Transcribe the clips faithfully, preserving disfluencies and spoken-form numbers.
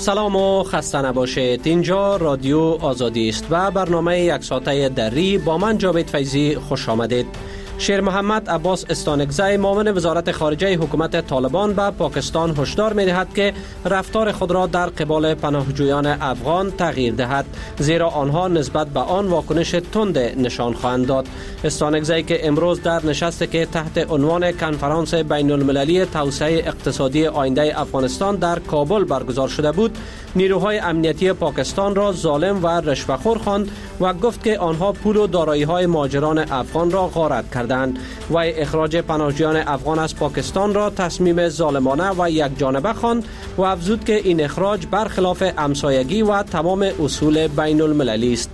سلام و خسته نباشید. اینجا رادیو آزادی است و برنامه یک ساعته دری با من جاوید فیضی خوش آمدید. شیر محمد عباس استانکزی معاون وزارت خارجه حکومت طالبان به پاکستان هشدار می‌دهد که رفتار خود را در قبال پناهجویان افغان تغییر دهد، زیرا آنها نسبت به آن واکنش تند نشان خواهند داد. استانکزی که امروز در نشستی که تحت عنوان کنفرانس بین المللی توسعه اقتصادی آینده افغانستان در کابل برگزار شده بود، نیروهای امنیتی پاکستان را ظالم و رشوه‌خور خواند و گفت که آنها پول و دارایی‌های مهاجران افغان را غارت کردند و اخراج پناهجویان افغان از پاکستان را تصمیم ظالمانه و یک جانبه خواند و افزود که این اخراج برخلاف همسایگی و تمام اصول بین المللی است.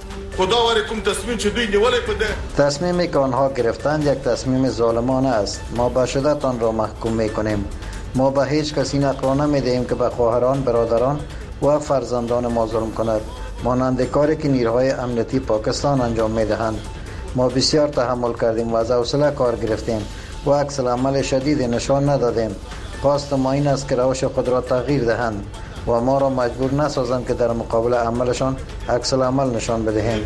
تصمیمی که آنها گرفتند یک تصمیم ظالمانه است. ما به شدت آن را محکوم می‌کنیم. ما به هیچ کسی نقل نمی‌دهیم که به خواهران، برادران و فرزندان ما ظلم کند، مانند کاری که نیروهای امنیتی پاکستان انجام می‌دهند. ما بسیار تحمل کردیم و از حوصله کار گرفتیم و عکس العمل شدید نشان ندادیم. خواست ما این است که روش خود را تغییر دهند و ما را مجبور نسازند که در مقابل عملشان عکس العمل نشان بدهیم.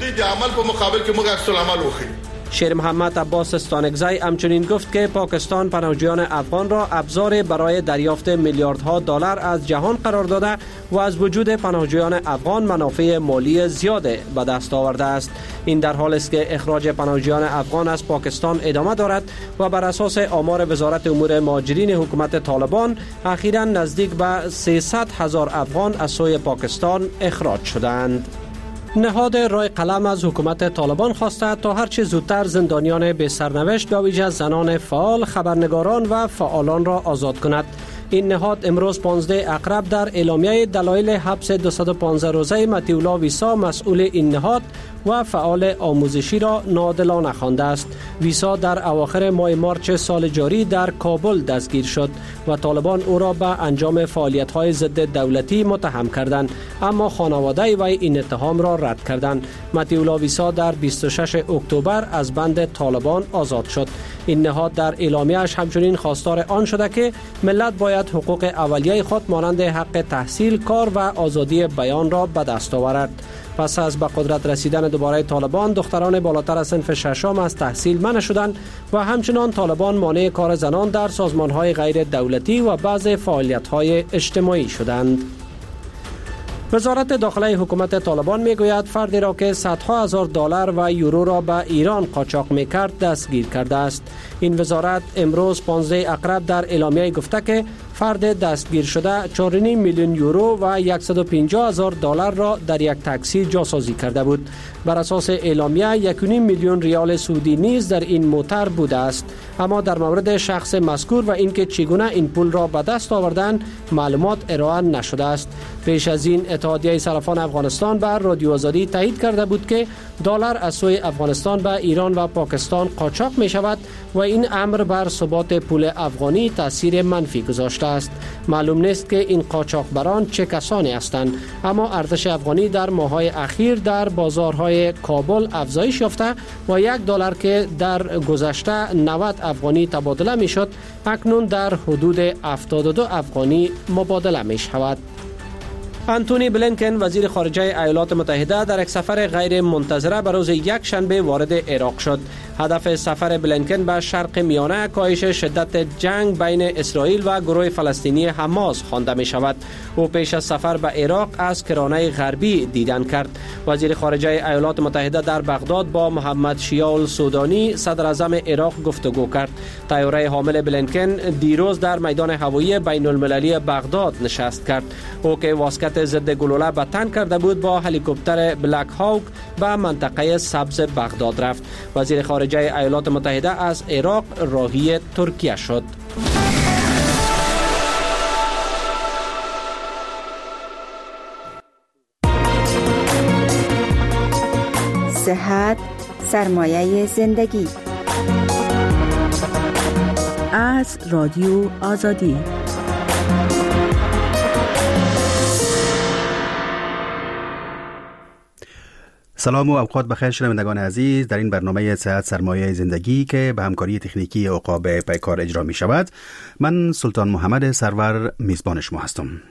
شیر محمد عباس استانکزی همچنین گفت که پاکستان پناهجویان افغان را ابزار برای دریافت میلیاردها دلار از جهان قرار داده و از وجود پناهجویان افغان منافع مالی زیاد به دست آورده است. این در حالی است که اخراج پناهجویان افغان از پاکستان ادامه دارد و بر اساس آمار وزارت امور مهاجرین حکومت طالبان اخیراً نزدیک به سیصد هزار افغان از سوی پاکستان اخراج شدند. نهاد رای قلم از حکومت طالبان خواسته تا هرچه زودتر زندانیان بی سرنوشت به ویژه زنان فعال، خبرنگاران و فعالان را آزاد کند. این نهاد امروز پانزده اقرب در اعلامیه دلایل حبس دویست و پانزده روزه مطیع الله ویسا مسئول این نهاد و فعال آموزشی را ناعادلانه خوانده است. ویسا در اواخر ماه مارچ سال جاری در کابل دستگیر شد و طالبان او را به انجام فعالیت‌های ضد دولتی متهم کردند، اما خانواده وی این اتهام را رد کردند. مطیع الله ویسا در بیست و شش اکتبر از بند طالبان آزاد شد. این نهاد در اعلامیه‌اش همچنین خواستار آن شده که ملت باید حقوق اولیه خود مانند حق تحصیل، کار و آزادی بیان را به دست آورد. پس از به قدرت رسیدن دوباره طالبان، دختران بالاتر از صنف ششم از تحصیل منع شدند و همچنان طالبان مانع کار زنان در سازمان‌های غیر دولتی و بعض فعالیت‌های اجتماعی شدند. وزارت داخله حکومت طالبان میگوید فردی را که صدها هزار دلار و یورو را به ایران قاچاق میکرد دستگیر کرده است. این وزارت امروز پانزده اقرب در اعلامیه گفته که فرد دستگیر شده چهار و نیم میلیون یورو و صد و پنجاه هزار دلار را در یک تاکسی جاسازی کرده بود. بر اساس اعلامیه یک و نیم میلیون ریال سعودی نیز در این موتر بوده است، اما در مورد شخص مذکور و اینکه چگونه این پول را به دست آوردند معلومات ارائه نشده است. پیش از این اتحادیه صرافان افغانستان بر رادیو آزادی تایید کرده بود که دلار از سوی افغانستان به ایران و پاکستان قاچاق می شود و این امر بر ثبات پول افغانی تاثیر منفی گذاشته است. معلوم نیست که این قاچاقبران چه کسانی هستند، اما ارزش افغانی در ماه‌های اخیر در بازارهای کابل افزایش یافته و یک دلار که در گذشته نود افغانی تبادله می شد اکنون در حدود هفتاد و دو افغانی مبادله می شود. انتونی بلینکن وزیر خارجه ایالات متحده در یک سفر غیر منتظره به روز یک شنبه وارد عراق شد. هدف سفر بلینکن به شرق میانه کاهش شدت جنگ بین اسرائیل و گروه فلسطینی حماس خوانده می شود. او پیش از سفر به عراق از کرانه غربی دیدن کرد. وزیر خارجه ایالات متحده در بغداد با محمد شیاء السودانی صدر اعظم عراق گفتگو کرد. طیاره حامل بلینکن دیروز در میدان هوایی بین المللی بغداد نشست کرد. او که واسکت ضد گلوله به تن کرده بود با هلیکوپتر بلک هاوک به منطقه سبز بغداد رفت. وزیر خارجه ایالات متحده از عراق راهی ترکیه شد. صحت سرمایه زندگی از رادیو آزادی. سلام و اوقات بخیر شنوندگان عزیز. در این برنامه صحت سرمایه زندگی که به همکاری تکنیکی عقاب پیکار اجرا می شود، من سلطان محمد سرور میزبان شما هستم.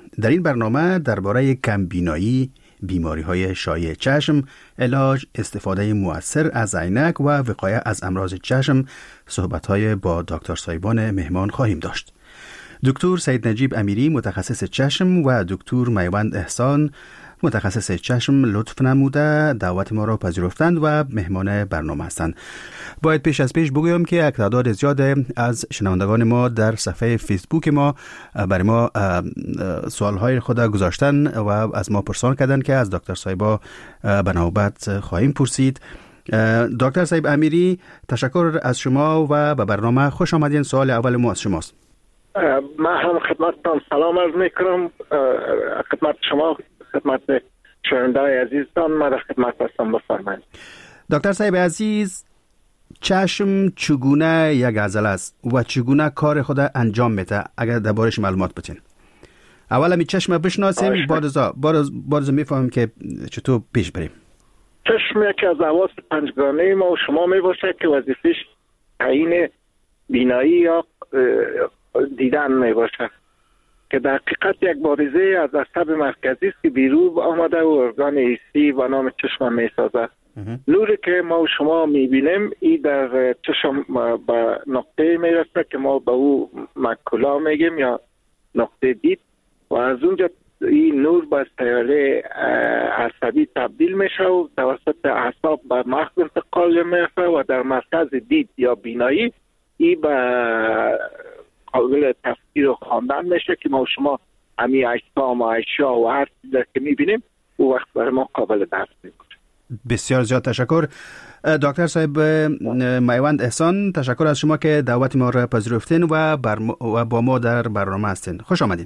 در این برنامه درباره کمبینایی، بیماری های شایع چشم، علاج، استفاده مؤثر از عینک و وقایه از امراض چشم صحبت های با دکتر صایبان مهمان خواهیم داشت. دکتر سید نجیب امیری متخصص چشم و دکتر میوند احسان متخصص چشم لطف نموده دعوت ما را پذیرفتند و مهمان برنامه هستند. باید پیش از پیش بگویم که یک تعداد زیاد از شنوندگان ما در صفحه فیسبوک ما برای ما سوالهای خود گذاشتن و از ما پرسان کردن که از دکتر صایبا به نوبت خواهیم پرسید. دکتر صایب امیری، تشکر از شما و به برنامه خوش آمدین. سوال اول ما از شماست. من هم خدمتتان سلام عرض میکنم، خدمت شما، خدمت شنونده‌های عزیزتان. من در خدمت هستم، بفرمایید. دکتر صاحب عزیز، چشم چگونه یک عضله است و چگونه کار خود انجام میده؟ اگر دربارش معلومات بتین. اول می چشم بشناسیم، بعد از بعد از میفهمیم که چطور پیش بریم. چشم یکی از حواس پنجگانه ما و شما میباشه که وظیفش تعیین بینایی یا دیدن میباشه، که در حقیقت یک بارزه از عصب مرکزی است که بیرون آمده و ارگان حسی و نام چشم میسازه. نوری که ما و شما میبینیم این در چشم به نقطه میرسه که ما به او مکولا میگیم یا نقطه دید، و از اونجا این نور به سیاره عصبی تبدیل میشه و توسط اعصاب به مغز انتقال میشه و در مرکز دید یا بینایی این به قابل تفسیر و خواندن میشه که ما و شما همی اجسام و اشیا و هر چیزی که میبینیم او وقت برای ما قابل درک میشه. بسیار زیاد تشکر. دکتر صاحب میوند احسان، تشکر از شما که دعوت ما را پذیرفتین و, برم... و با ما در برنامه هستین. خوش آمدین.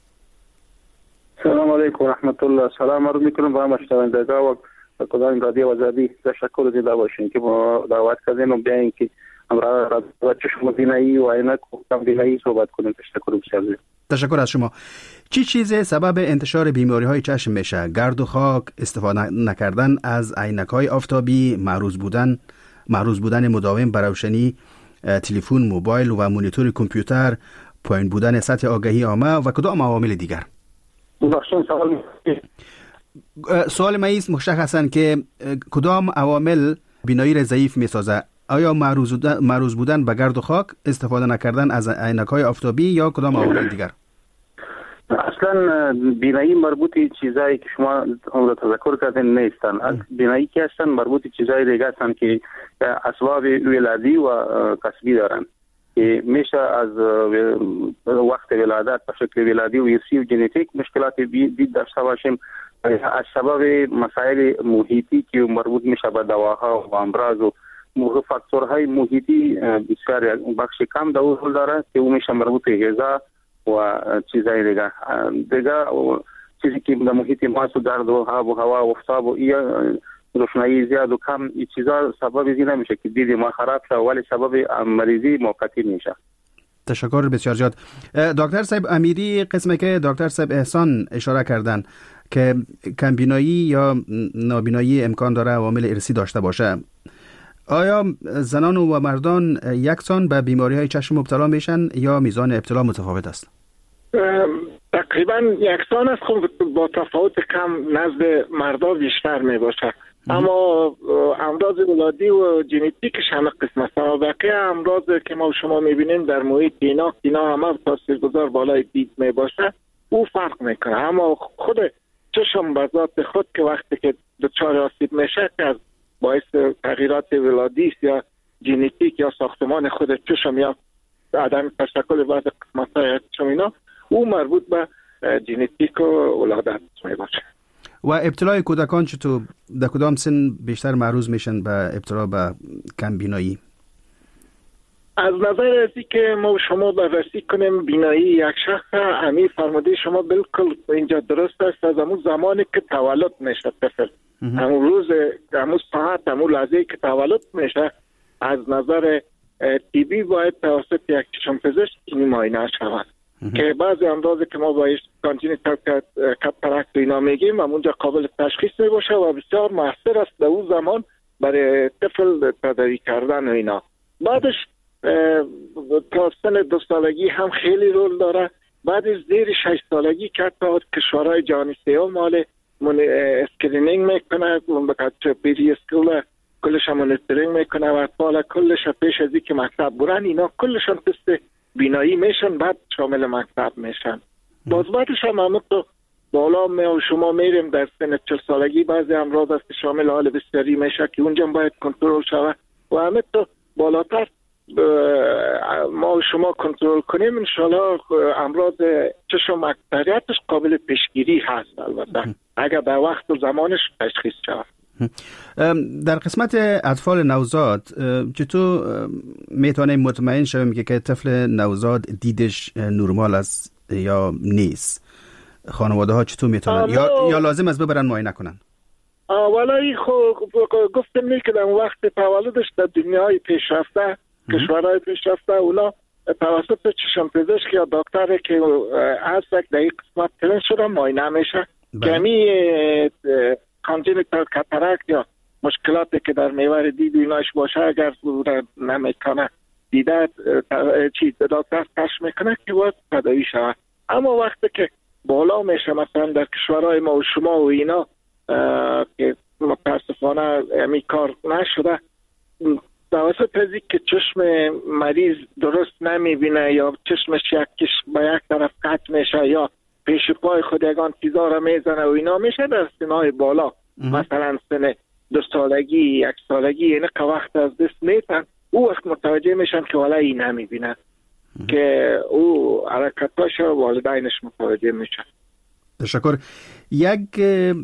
سلام علیکم و رحمت الله. سلام عرض میکنم با مشنوندگان و کدام رادیو آزادی. تشکر دیده باشین که ما دعوت کردین و بیاین که امروز را چشم بینایی و عینک و کم بینایی صحبت کنیم. تشکر بسیار زیاد. تشکر از شما. چی چیز سبب انتشار بیماری های چشم میشه؟ گرد و خاک، استفاده نکردن از عینک های آفتابی، معروض بودن معروض بودن مداوم بر روشنی تلفن، موبایل و مانیتور کامپیوتر، پایین بودن سطح آگاهی عامه و کدام عوامل دیگر؟ سوال سوال ما است مشخصاً که کدام عوامل بینایی را ضعیف میسازه؟ آیا معروض بودن به گرد و خاک، استفاده نکردن از عینک های آفتابی یا کدام عوامل دیگر؟ اصلا بینایی مربوطی چیزایی که شما هم را تذکر کردین نیستن. بینایی که هستن مربوطی چیزایی دیگه هستن که اسباب ولادی و کسبی دارن که میشه از وقت ولادت به شکل ولادی و ارثی و ژنتیک مشکلات دید داشته باشیم، از سبب مسائل محیطی که مربوط میشه به دواها و امراض و فاکتورهای محیطی بسیار بخش کم دور داره که او میشه مربوط به غذا و چیزای دیگه دیگه چیزی که در محیط ما و گرد و آب و هوا و آفتاب و روشنایی زیاد و کم این چیزا سبب این نمیشه که دید ما خراب شه، ولی سبب مریضی موقتی میشه. تشکر بسیار زیاد. دکتر صاحب امیری، قسمی که دکتر صاحب احسان اشاره کردن که کمبینایی یا نابینایی امکان داره عوامل ارثی داشته باشه، آیا زنان و مردان یکسان به بیماری های چشم مبتلا میشن یا میزان ابتلا متفاوت است؟ تقریبا یکسان است، خب با تفاوت کم نزد مردا بیشتر می باشه. اما امراض ولادی و ژنتیکش همه قسم است. اما بقیه امراض که ما شما میبینیم در محیط اینا اینا همه تاثیرگذار بالای دید می باشه، او فرق میکنه. اما خود چشم به ذات خود که وقتی که دچار آسیب میشه که از باعث تغییرات ولادی یا ژنتیک یا ساختمان خود چشم یا عدم تشکل بعض قسمت‌های چشم اینا، او مربوط به ژنتیک و ولادت می باشه. و ابتلای کودکان چطور؟ در کدام سن بیشتر معروض میشن به ابتلا به کم بینایی؟ از نظر ازی که ما شما بررسی کنیم بینایی یک شخص، همین فرموده شما بالکل اینجا درست است. از همون زمانی که تولد میشه طفل، همون روز، همون ساعت، همون لحظه که تولد میشه، از نظر طبی باید توسط یک چشم پزشک این معاینه شود که بعضی امراضی که ما باید کانجنیتال کاتاراکت اینا میگیم همونجا قابل تشخیص میباشه و بسیار موثر است در اون زمان برای طفل تداوی کردن و اینا. بعدش تا سن دو سالگی هم خیلی رول داره بعد از زیر شش سالگی که حتی کشورهای جهانی سیاه مال اسکرینینگ میکنه بقدر پیری اسکول کلش هم مونیتورینگ میکنه و اطفال کلش پیش از اینکه مکتب برن اینا کلشان تست بینایی میشن بعد شامل مکتب میشن. باز بعدش هم همه تو بالا می و شما میریم در سن چهل سالگی بعضی امراض است که شامل حال بسیاری میشه که اونجا باید کنترل شود و همه تو بالاتر ما و شما کنترل کنیم انشالله امراض چشم اکثریتش قابل پیشگیری هست البته اگر به وقت و زمانش تشخیص شود. در قسمت اطفال نوزاد چطور میتونیم مطمئن شویم که طفل نوزاد دیدش نرمال است یا نیست؟ خانواده ها چطور میتونن یا یا لازم است ببرن معاینه کنن؟ اولی خب گفتم نه که در وقت تولدش در دنیای پیشرفته کشورهای پیشرفته اونا توسط چشم پزشک یا دکتر که هست در این قسمت ترین شده معاینه میشه که همی کانجنیتال کاتاراکت یا مشکلاتی که در محور دید ایناش باشه اگر نمیکنه دیده چی دکتر کشف میکنه که باید تداوی شود. اما وقتی که بالا میشه مثلا در کشورهای ما و شما و اینا که متاسفانه همی کار نشده توسط از که چشم مریض درست نمیبینه یا چشمش یکیش به یک طرف قطع میشه یا پیش پای خود یگان چیزا را میزنه و اینا میشه در سنهای بالا مثلا سن دو سالگی یک سالگی یعنی که وقت از دست میتن او وقت متوجه میشن که والا این نمیبینه که او حرکتاش والدینش متوجه میشن. تشکر. یک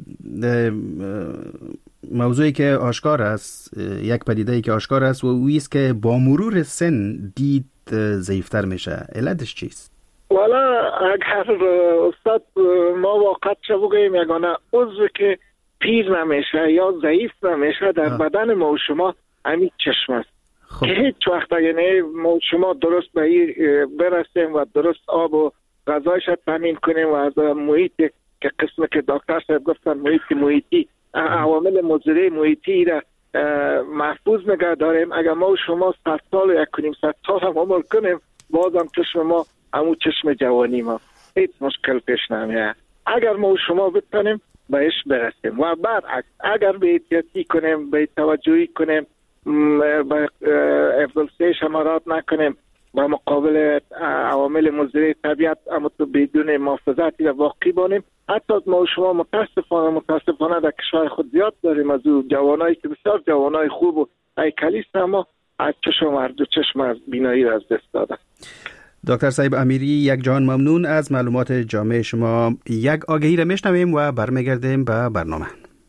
موضوعی که آشکار است یک پدیده‌ای که آشکار است و اویست که با مرور سن دید ضعیفتر میشه. علتش چیست؟ والا اگر استاد ما واقعا چه بگوییم یگانه عضو که پیر نمیشه یا ضعیف نمیشه در آه. بدن ما و شما همین چشم است خب. که هیچ وقت یعنی ما و شما درست به این برسیم و درست آب و غذایش تامین کنیم و از محیط که قسم که دکتر صاحب گفتن محیط محیطی عوامل مضر محیطی را محفوظ نگه داریم اگر ما و شما صد سال و یک کنیم صد سال هم عمر کنیم بازم چشم ما همون چشم جوانی ما هیچ مشکل پیش نمیاد. اگر ما و شما بتونیم بهش برسیم و برعکس اگر به احتیاطی کنیم به توجهی کنیم به افضل شمارات نکنیم با مقابل عوامل مضر طبیعت اما تو بدون محافظتی و واقعی بانیم حتی ما و شما متاسفانه متاسفانه در کشور خود زیاد داریم از او جوانایی که بسیار جوانای خوب و هیکلی است اما از چشم هر چشم از بینایی را از دست دادن. دکتر صاحب امیری یک جان ممنون از معلومات جامع شما. یک آگهی را میشنویم و برمیگردیم به برنامه.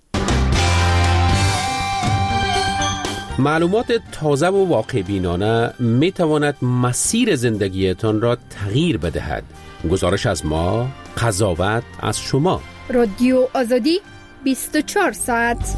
معلومات تازه و واقع بینانه می تواند مسیر زندگیتان را تغییر بدهد. گزارش از ما، قضاوت از شما. رادیو آزادی بیست و چهار ساعت.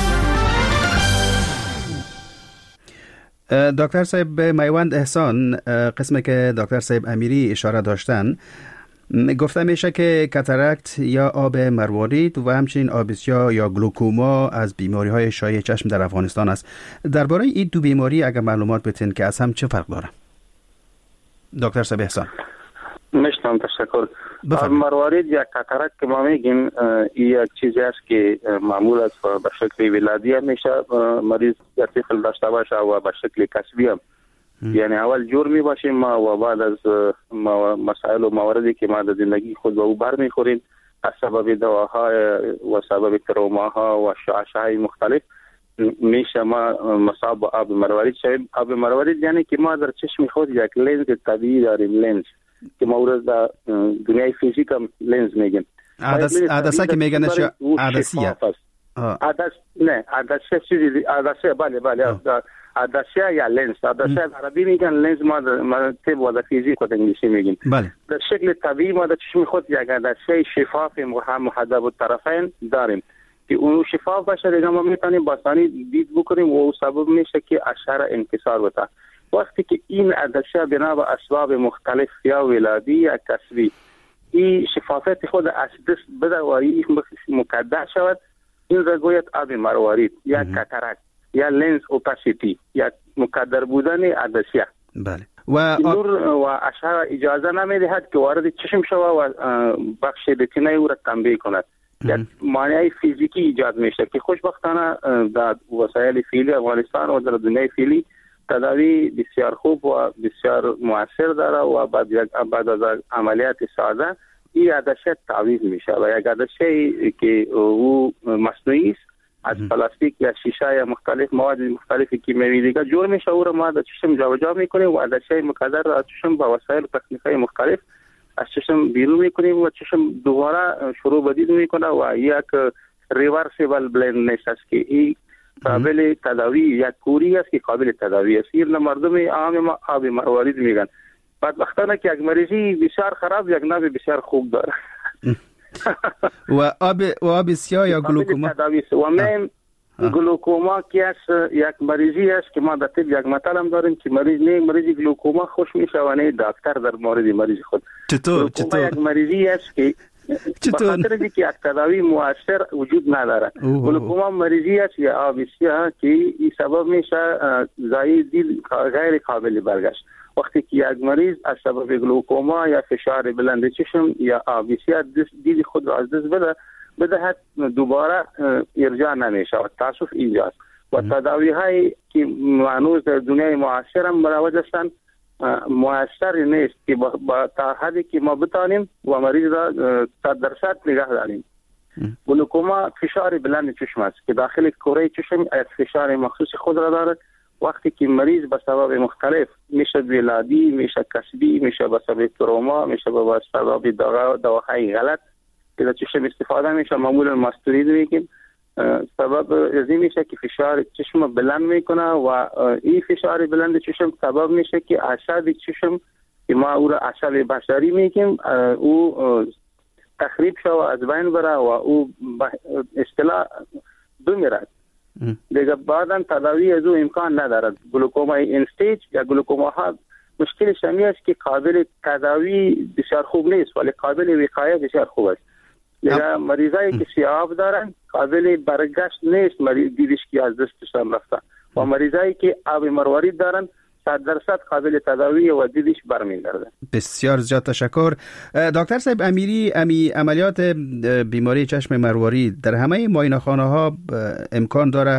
دکتر صاحب میوند احسان، قسمی که دکتر صاحب امیری اشاره داشتن گفته میشه که کاتاراکت یا آب مروارید و همچنین آبسیا یا گلوکوما از بیماری های شایع چشم در افغانستان است. درباره این دو بیماری اگر معلومات بتین که از هم چه فرق داره؟ دکتر صاحب احسان. مشتم تشکر. مروارید یا کاتاراکت که ما میگیم این یک چیزی است که معمول است به شکل ولادی میشه مریض یا طفل داشته باشه و به شکل کسبی هم یعنی اول جور می باشیم ما و بعد از مسائل و مواردی که ما در زندگی خود به او بر میخوریم از سبب دواهای و سبب تروماها و شعشهای مختلف میشه ما مصاب با آب مروارید شویم. آب مروارید یعنی که ما در چشم خود یک لنز طبیعی داریم، لنز که ما او در دنیای فیزیک هم لنز میگیم. عدسه که میگنش عدسیه؟ عدس نه عدسه چیزی عدسه بله بله عدسه یا لنز. عدسه عربی میگن، لنز ما در طب و در فیزیک و انگلیسی میگیم. بله. در شکل طبیعی ما در چشم خود یک عدسه شفاف محدب الطرفین داریم که اون شفاف باشه دیگه ما میتونیم با آسانی دید بکنیم و سبب میشه که اشعه انکسار بده. وقتی که این عدسه بنا به اسباب مختلف یا ولادی یا کسبی این شفافیت خود از دست بده و این مکدر شود، این را گوید آب مروارید یا کاتاراکت یا لنز اوپاسیتی یا مکدر بودن عدسیه. بله. و نور و اشعه اجازه نمیدهد که وارد چشم شود و بخش رتینه او را تنبیه کند. یک مانع فیزیکی ایجاد میشه که خوشبختانه در وسایل فعلی افغانستان و در دنیای فعلی تداوی بسیار خوب و بسیار مؤثر داره و بعد بعد از عملیات ساده این عدشه تعویض میشه و یک عدشه که او مصنوعی است از پلاستیک یا شیشه یا مختلف مواد مختلفی که کیمیایی دیگه جور میشه او را ما در چشم جابجا میکنیم و عدشه مقدر را از چشم با وسایل تکنیکی مختلف از چشم بیرون میکنیم و چشم دوباره شروع بدید میکنه و یک ریورسیبل بلایندنس است که این قابل تداوی یک کوری است که قابل تداوی است. این مردم عام ما آب مروارید میگن. بعد وقتانه که یک مریضی بسیار خراب یک ناب بسیار خوب داره و آب و آب سیاه یا گلوکوما و من گلوکوما که است یک مریضی است که ما در طب یک مطلب هم داریم که مریض نه مریض گلوکوما خوش میشه و نه دکتر در مورد مریض خود. چطور چطور یک مریضی است که چطور بخاطر اینکه یک تداوی مؤثر وجود نداره. گلوکوما مریضی است یا آب سیاه که این سبب میشه زایید دید غیر قابل برگشت. وقتی که یک مریض از سبب گلوکوما یا فشار بلند چشم یا آب سیاه دید خود را از دست بده بدهد دوباره ارجاع نمیشه و تاسف اینجاست و تداوی هایی که معنوز در دنیای معاصر هم مروج هستند مؤثر نیست که با تا حدی که ما بتانیم و مریض را صد درصد نگه داریم. گلوکوما فشار بلند چشم است که داخل کره چشم یک فشار مخصوص خود را دارد. وقتی که مریض به سبب مختلف میشه ولادی میشه کسبی میشه به سبب تروما میشه به سبب دواهای غلط که در چشم استفاده میشه معمولا ماستورید میگیم سبب از این میشه که فشار چشم بلند میکنه و این فشار بلند چشم سبب میشه که اعصاب چشم که ما او را اعصاب بصری میگیم او تخریب شو از بین بره و او اصطلاح بمیرد دیگه. بعدا تداوی از او امکان ندارد. گلوکوما این استیج یا گلوکوما ها مشکلش همی است که قابل تداوی بسیار خوب نیست ولی قابل وقایه بسیار خوب است. دیگه مریضایی که سیاه دارن قابل برگشت نیست مریض دیدش که از دستشان رفته و مریضایی که آب مروارید دارن صد درصد قابل تداوی و دیدش برمیگرده. بسیار زیاد تشکر. دکتر صاحب امیری، امی عملیات بیماری چشم مروارید در همه معاینه‌خانه ها امکان داره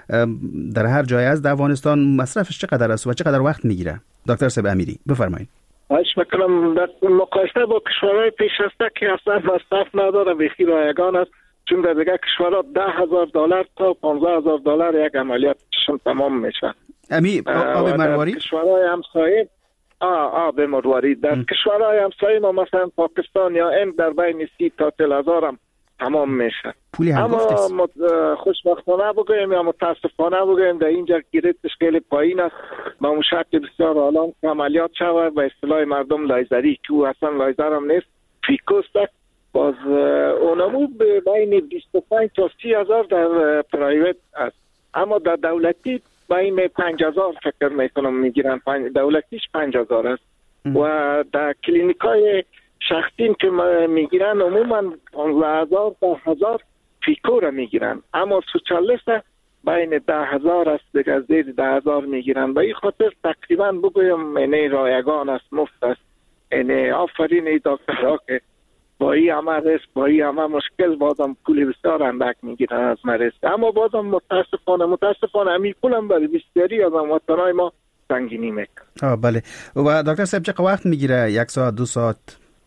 در هر جای از افغانستان مصرفش چقدر است و چقدر وقت میگیره؟ دکتر صاحب امیری بفرمایید. خواهش میکنم. در مقایسه با کشورهای پیشرفته که اصلا مصرف نداره بخی رایگان است، چون در دیگه کشورها ده هزار دلار تا پانزده هزار دلار یک عملیات چشم تمام میشه. امی آب مروارید کشورهای همسایه آه آب مروارید در کشورهای همسایه ما مثلا پاکستان یا هند در بین سی تا چهل هزار هم تمام میشه. پولی هم اما مت... خوشبختانه بگویم یا متاسفانه بگویم در اینجا گیرتش خیلی پایین است. با مشکل بسیار الان عملیات شود به اصطلاح مردم لایزری که او اصلا لایزر هم نیست فیکوست باز اونمو به بین بیست و پنج تا سی هزار در پرایوت است، اما در دولتی بین پنج هزار فکر میکنم میگیرن. دولتیش پنج هزار است و در کلینیکای شخصی که میگیرن عموما پانزده هزار تا هزار فیکو را میگیرن، اما سوچالیست بین ده هزار است دیگه زیر ده هزار میگیرن. به این خاطر تقریبا بگویم اینه رایگان است، مفت است. اینه آفرین ای دکترها که با این همه رست با این همه مشکل بازم پولی بسیار اندک میگیرن از مریض، اما بازم متاسفانه متاسفانه همین پولم برای بسیاری از هموطنهای ما سنگینی میکنه. آه بله. و دکتر صاحب چقدر وقت میگیره؟ یک ساعت دو ساعت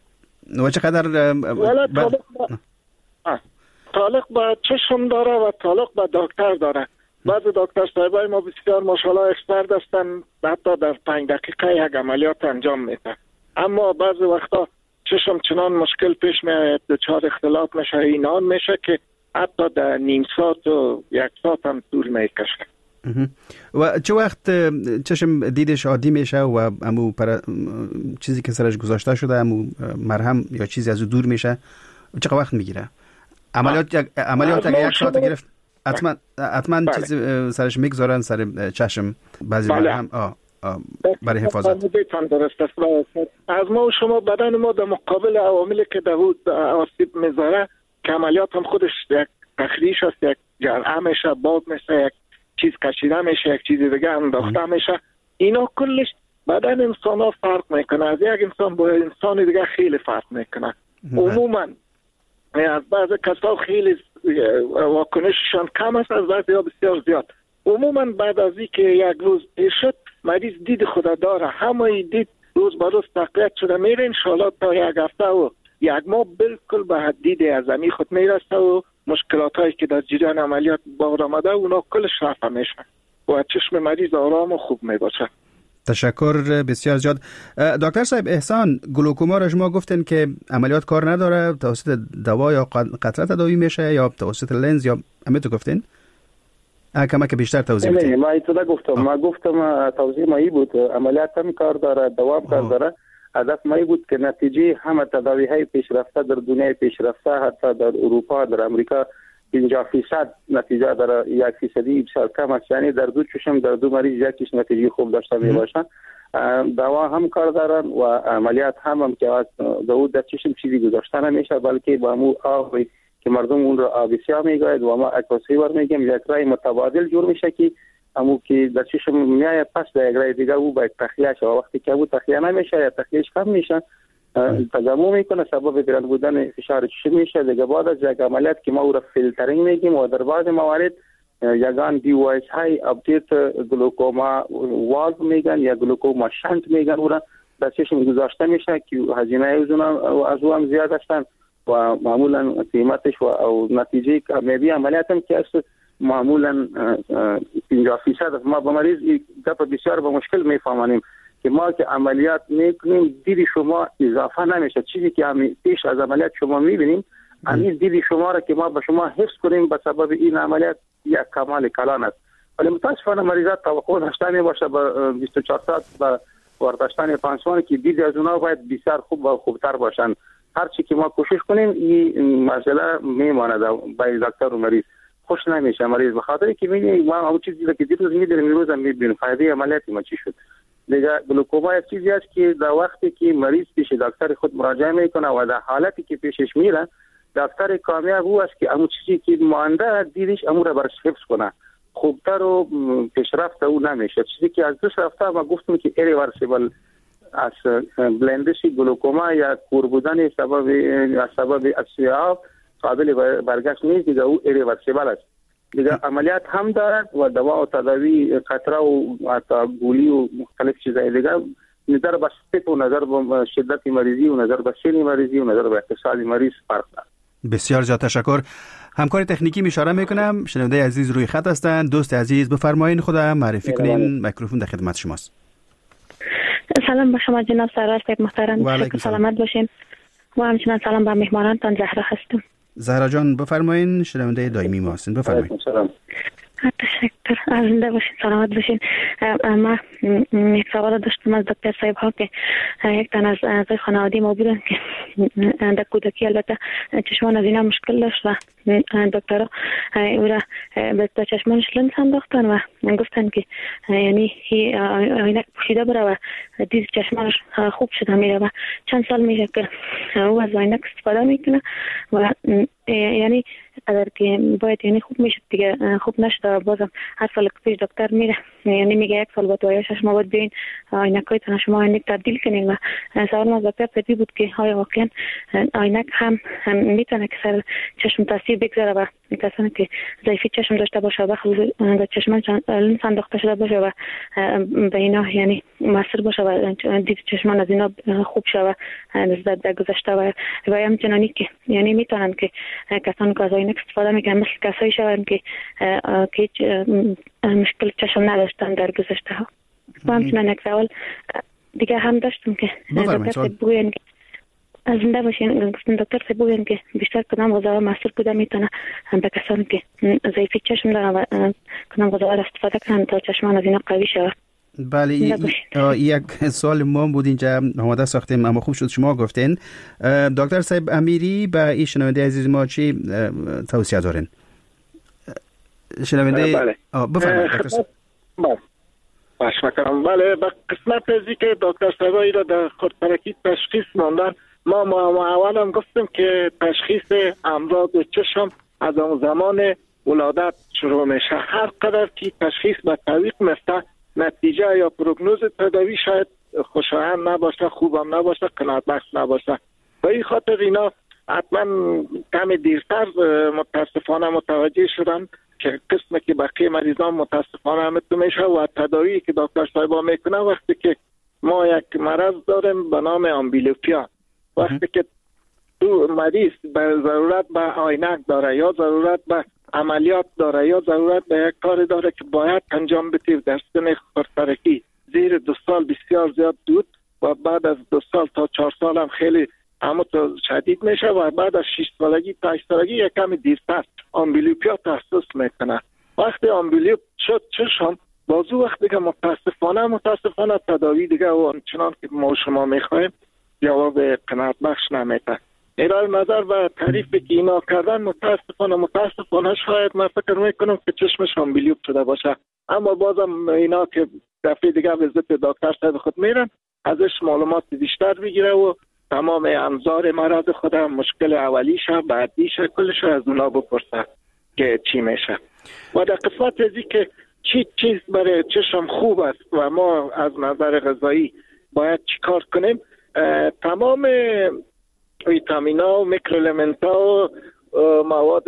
و چقدر ب... تعلق به چشم داره و تعلق به دکتر داره. بعض دکتر صاحبای ما بسیار ماشاءالله اکسپرت هستن، حتی در پنج دقیقه یک عملیات انجام میده، اما بعض وقتا چشم چنان مشکل پیش میاد دچار اختلاط میشه اینان میشه که حتی در نیم ساعت و یک ساعت هم طول میکشه. و چه وقت چشم دیدش عادی میشه و امو پر... چیزی که سرش گذاشته شده امو مرهم یا چیزی از او دور میشه چقدر وقت میگیره؟ عملیات یک عملیات اگه یک ساعت گرفت حتما حتما چیز سرش میگذارن سر چشم بعضی مرهم آه برای حفاظت. از ما و شما بدن ما در مقابل عواملی که داود آسیب میذاره که عملیات هم خودش یک تخریش است، یک جرعه میشه، باز میشه، یک چیز کشیده میشه، یک چیز دیگه انداخته میشه، اینا کلش بدن انسان ها فرق میکنه، از یک انسان با انسان دیگه خیلی فرق میکنه. عموما از بعض کسا خیلی واکنششان کم است، از بعضی ها بسیار زیاد. عموما بعد از اینکه یک روز پیر شد مریض دید خود داره، همه دید روز به روز تقویت شده میره، انشاءالله تا یک هفته و یک ماه بالکل به حدید ازمی خود میرسه و مشکلات هایی که در جریان عملیات بار آمده اونا کلش رفع میشه و چشم مریض آرام و خوب میباشه. تشکر بسیار زیاد. دکتر صاحب احسان، گلوکوما را شما گفتین که عملیات کار نداره، توسط دوا یا قطره تداوی میشه یا توسط لنز یا همه تو گفتین؟ کما که بیشتر توضیح بدید. نه ما ایتودا گفتم آه. ما گفتم توضیح ما ای بود عملیات هم کار داره، دوا کار داره. هدف ما ای بود که نتیجه همه تداوی های پیشرفته در دنیای پیشرفته حتی در اروپا در امریکا پنجاه درصد نتیجه داره، یک فیصدی بسیار کم است، یعنی در دو چشم در دو مریض یکیش نتیجه خوب داشته می باشن. دوا هم کار دارن و عملیات هم هم که از دو در چشم چیزی گذاشته نمیشه، بلکه با مو آبی که مردم اون را آبی سیاه میگوید و ما اکواسی ور میگیم، یک رای متبادل جور میشه که امو که در چشم میاد پس در یک رای دیگه او باید تخلیه شه، وقتی که او تخلیه نمیشه یا تخلیهش کم میشه تجمع میکنه، سبب گران بودن فشار چشم میشه. دیگه بعد از یک عملیات که ما او را فیلترینگ میگیم و در بعض موارد یگان دیوایس های اپدیت گلوکوما والو میگن یا گلوکوما شنت میگن، او را در چشم گذاشته میشه که هزینه از او هم زیاد هستند و معمولا قیمتش و او نتیجه کامیابی عملیات هم که است معمولا پنجاه درصد. ما با مریض گپ بسیار با مشکل میفهمانیم که ما که عملیات میکنیم دید شما اضافه نمیشه، چیزی که هم پیش از عملیات شما میبینیم همین دید شما را که ما به شما حفظ کنیم به سبب این عملیات یک کمال کلان است. ولی متاسفانه مریضات توقع داشتن باشه با بیست و چهار ساعت با ورداشتن پانسمان که دید از اونها باید بسیار خوب و خوبتر باشن. هر چی که ما کوشش کنیم این مسئله میماند برای دکتر و مریض، خوش نمیشه مریض به خاطر که میگه ما اون چیزی که دیروز میدونیم امروز هم میبینیم فایده عملیات ما چی شد. دیگه گلوکوما یک چیزی است که در وقتی که مریض پیش دکتر خود مراجعه میکنه و در حالتی که پیشش میره دکتر کامیاب او است که اون چیزی که مانده دیدش امور را برش حفظ کنه، خوبتر و پیشرفت او نمیشه. چیزی که از دو رفته ما گفتم که ایریورسیبل از بلندش گلوکوما یا کور بودن سبب از سبب اصیاب قابل برگشت نیست، دیگه او ایریورسیبل است. دیگه عملیات هم دارد و دوا و تداوی قطره و حتی گولی و مختلف چیزای دیگه نظر به سطح و نظر به شدت مریضی و نظر به سن مریضی و نظر به اتصال مریض فرق دارد. بسیار زیاد تشکر. همکار تکنیکی اشاره میکنم. شنونده عزیز روی خط هستند. دوست عزیز بفرمایید خودم معرفی کنین. میکروفون در خدمت شماست. سلام به شما جناب سرور صاحب محترم، سلامت باشین و همچنین سلام به مهمانانتان. زهرا هستم. زهرا جان بفرمایین، شنونده دائمی ما هستین، بفرمایید. سلام. تشکر. زنده باشین، سلامت باشین. ما یک سوال داشتم از دکتر صاحب ها که یک تن از اعضای خانواده ما بودن که در کودکی البته چشمان از اینا مشکل داشت و دکترها او را به چشمانش لنز انداختن و گفتن که یعنی عینک پوشیده بره و دید چشمانش خوب شده میره و چند سال میشه که او از عینک استفاده میکنه و یعنی اگر که باید یعنی خوب میشه دیگه خوب نشده، بازم هر سال که پیش دکتر میره یعنی میگه یک سال بعد آیا شما باید بیاین عینکایتون شما عینک تبدیل کنین و سوال از دکتر پدی بود که آیا واقعا عینک هم, هم میتونه که سر چشم تاثیر بگذاره و کسانی که ضعیفی چشم داشته باشه و خصوصا در چشمان لنز انداخته شده باشه و به اینا یعنی مؤثر باشه و دید چشمان از اینا خوب شه و نسبت به گذشته و و همچنانی که یعنی میتونن که کسانی که از عینک استفاده میکنن مثل کسایی شوند که که مشکل چشم نداشتن در گذشته ها. و همچنان یک سوال دیگه هم داشتم که دکتر بگوین که زنده باشین، گفتن دکتر سی بگوین که بیشتر کدام غذاها مؤثر بوده میتونه به کسانی که ضعیفی چشم دارن و کدام غذاها را استفاده کنن تا چشمان از اینا قوی شود. بله یک سوال ما بود اینجا آماده ساختیم اما خوب شد شما گفتین. دکتر صاحب امیری به این شنونده عزیز ما چی توصیه دارین؟ شنونده بله بفرمایید دکتر صاحب. بله باشم. بله به قسمت ازی که دکتر صاحب را در خودپرکی تشخیص ماندن ما ما اول هم گفتیم که تشخیص امراض چشم از اون زمان ولادت شروع میشه. هر قدر که تشخیص به تعویق میفته نتیجه یا پروگنوز تداوی شاید خوشایند نباشه، خوبم نباشه، قناعت بخش نباشه. به این خاطر اینا حتما کمی دیرتر متاسفانه متوجه شدن که قسمی که بقیه مریضان متاسفانه همت میشه و تداوی که دکتر صاحبا میکنه وقتی که ما یک مرض داریم به نام آمبلیوپیا، وقتی که تو مریض به ضرورت به عینک داره یا ضرورت به عملیات داره یا ضرورت به یک کار داره که باید انجام بده در سن خردسالگی زیر دو سال بسیار زیاد دود و بعد از دو سال تا چهار سال هم خیلی اما تو شدید میشه و بعد از شش سالگی تا هشت سالگی یک کمی دیرتر آمبلیوپیا تحسس میکنه. وقتی آمبلیوپ شد چشم بازو وقتی که متاسفانه متاسفانه تداوی دیگه و چنان که ما شما میخوایم جواب قناعت بخش نمیده. ارائه نظر و تعریفی که اینا کردن متاسفانه متاسفانه شاید من فکر میکنم که چشمش آمبلیوپ شده باشه، اما بازم اینا که دفعه دیگه به ضد دکتر صاحب خود میرن ازش معلومات بیشتر بگیره و تمام انظار مرض خودم مشکل اولیشه بعدیشه کلش از اونا بپرسه که چی میشه و در قسمت ازی که چی چیز برای چشم خوب است و ما از نظر غذایی باید چی کار کنیم. تمام ویتامینا و میکروالمنتا و مواد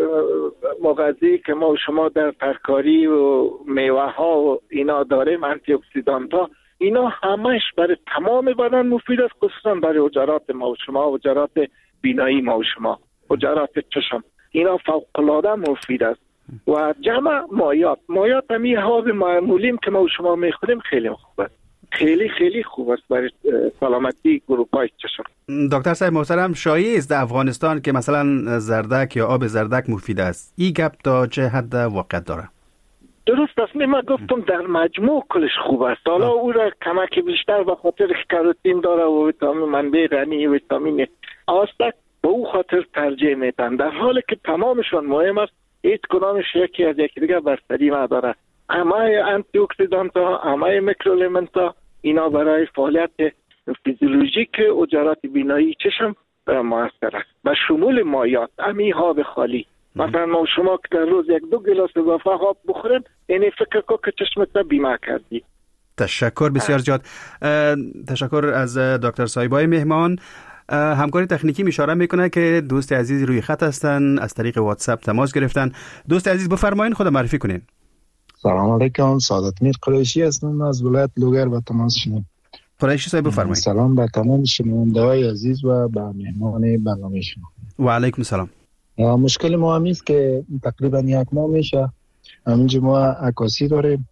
مغذی که ما و شما در ترکاری و میوه ها و اینا داریم، آنتی اکسیدانت ها، اینا همش برای تمام بدن مفید است، خصوصا برای حجرات ما و شما، حجرات بینایی ما و شما، حجرات چشم، اینا فوق العاده مفید است. و جمع مایات مایات همی حاب معمولیم که ما و شما میخوریم خیلی خوب است، خیلی خیلی خوب است برای سلامتی گروپای چشم. دکتر صاحب محترم، شایع است در افغانستان که مثلا زردک یا آب زردک مفید است، این گپ تا چه حد واقعیت داره؟ درست است، من گفتم در مجموع کلش خوب است. حالا او را کمک بیشتر به خاطر کاروتین داره و ویتامین منبع غنی ویتامین آ است، به او خاطر ترجیح میدن، در حالی که تمامشون مهم است، هیچ کدامش یکی از یکی دیگه برتری نداره. همه آنتی اکسیدانت ها، همه میکروالمنت ها، اینا برای فعالیت فیزیولوژیک حجرات بینایی چشم موثر است. به شمول مایات امی آب خالی، مثلا ما شما که در روز یک دو گلاس اضافه آب بخورید، یعنی فکر کن که چشمت بیمه کردی. تشکر بسیار زیاد. تشکر از دکتر صاحبای مهمان. همکاری تکنیکی اشاره میکنه که دوست عزیز روی خط هستن، از طریق واتساپ تماس گرفتن. دوست عزیز بفرمایید، خود معرفی کنین. سلام علیکم، سعادت میر قریشی هستم از ولایت لوگر و تماس شما. قریشی صاحب بفرمایید. سلام به تمام شنونده‌های عزیز و به مهمان برنامه شما. و علیکم السلام. مشکل ما هم است که تقریبا یک ماه میشه همینجا ما عکاسی داریم،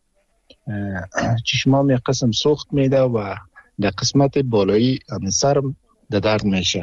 چشمام یک قسم سوخت میده و در قسمت بالایی همین سرم در درد میشه.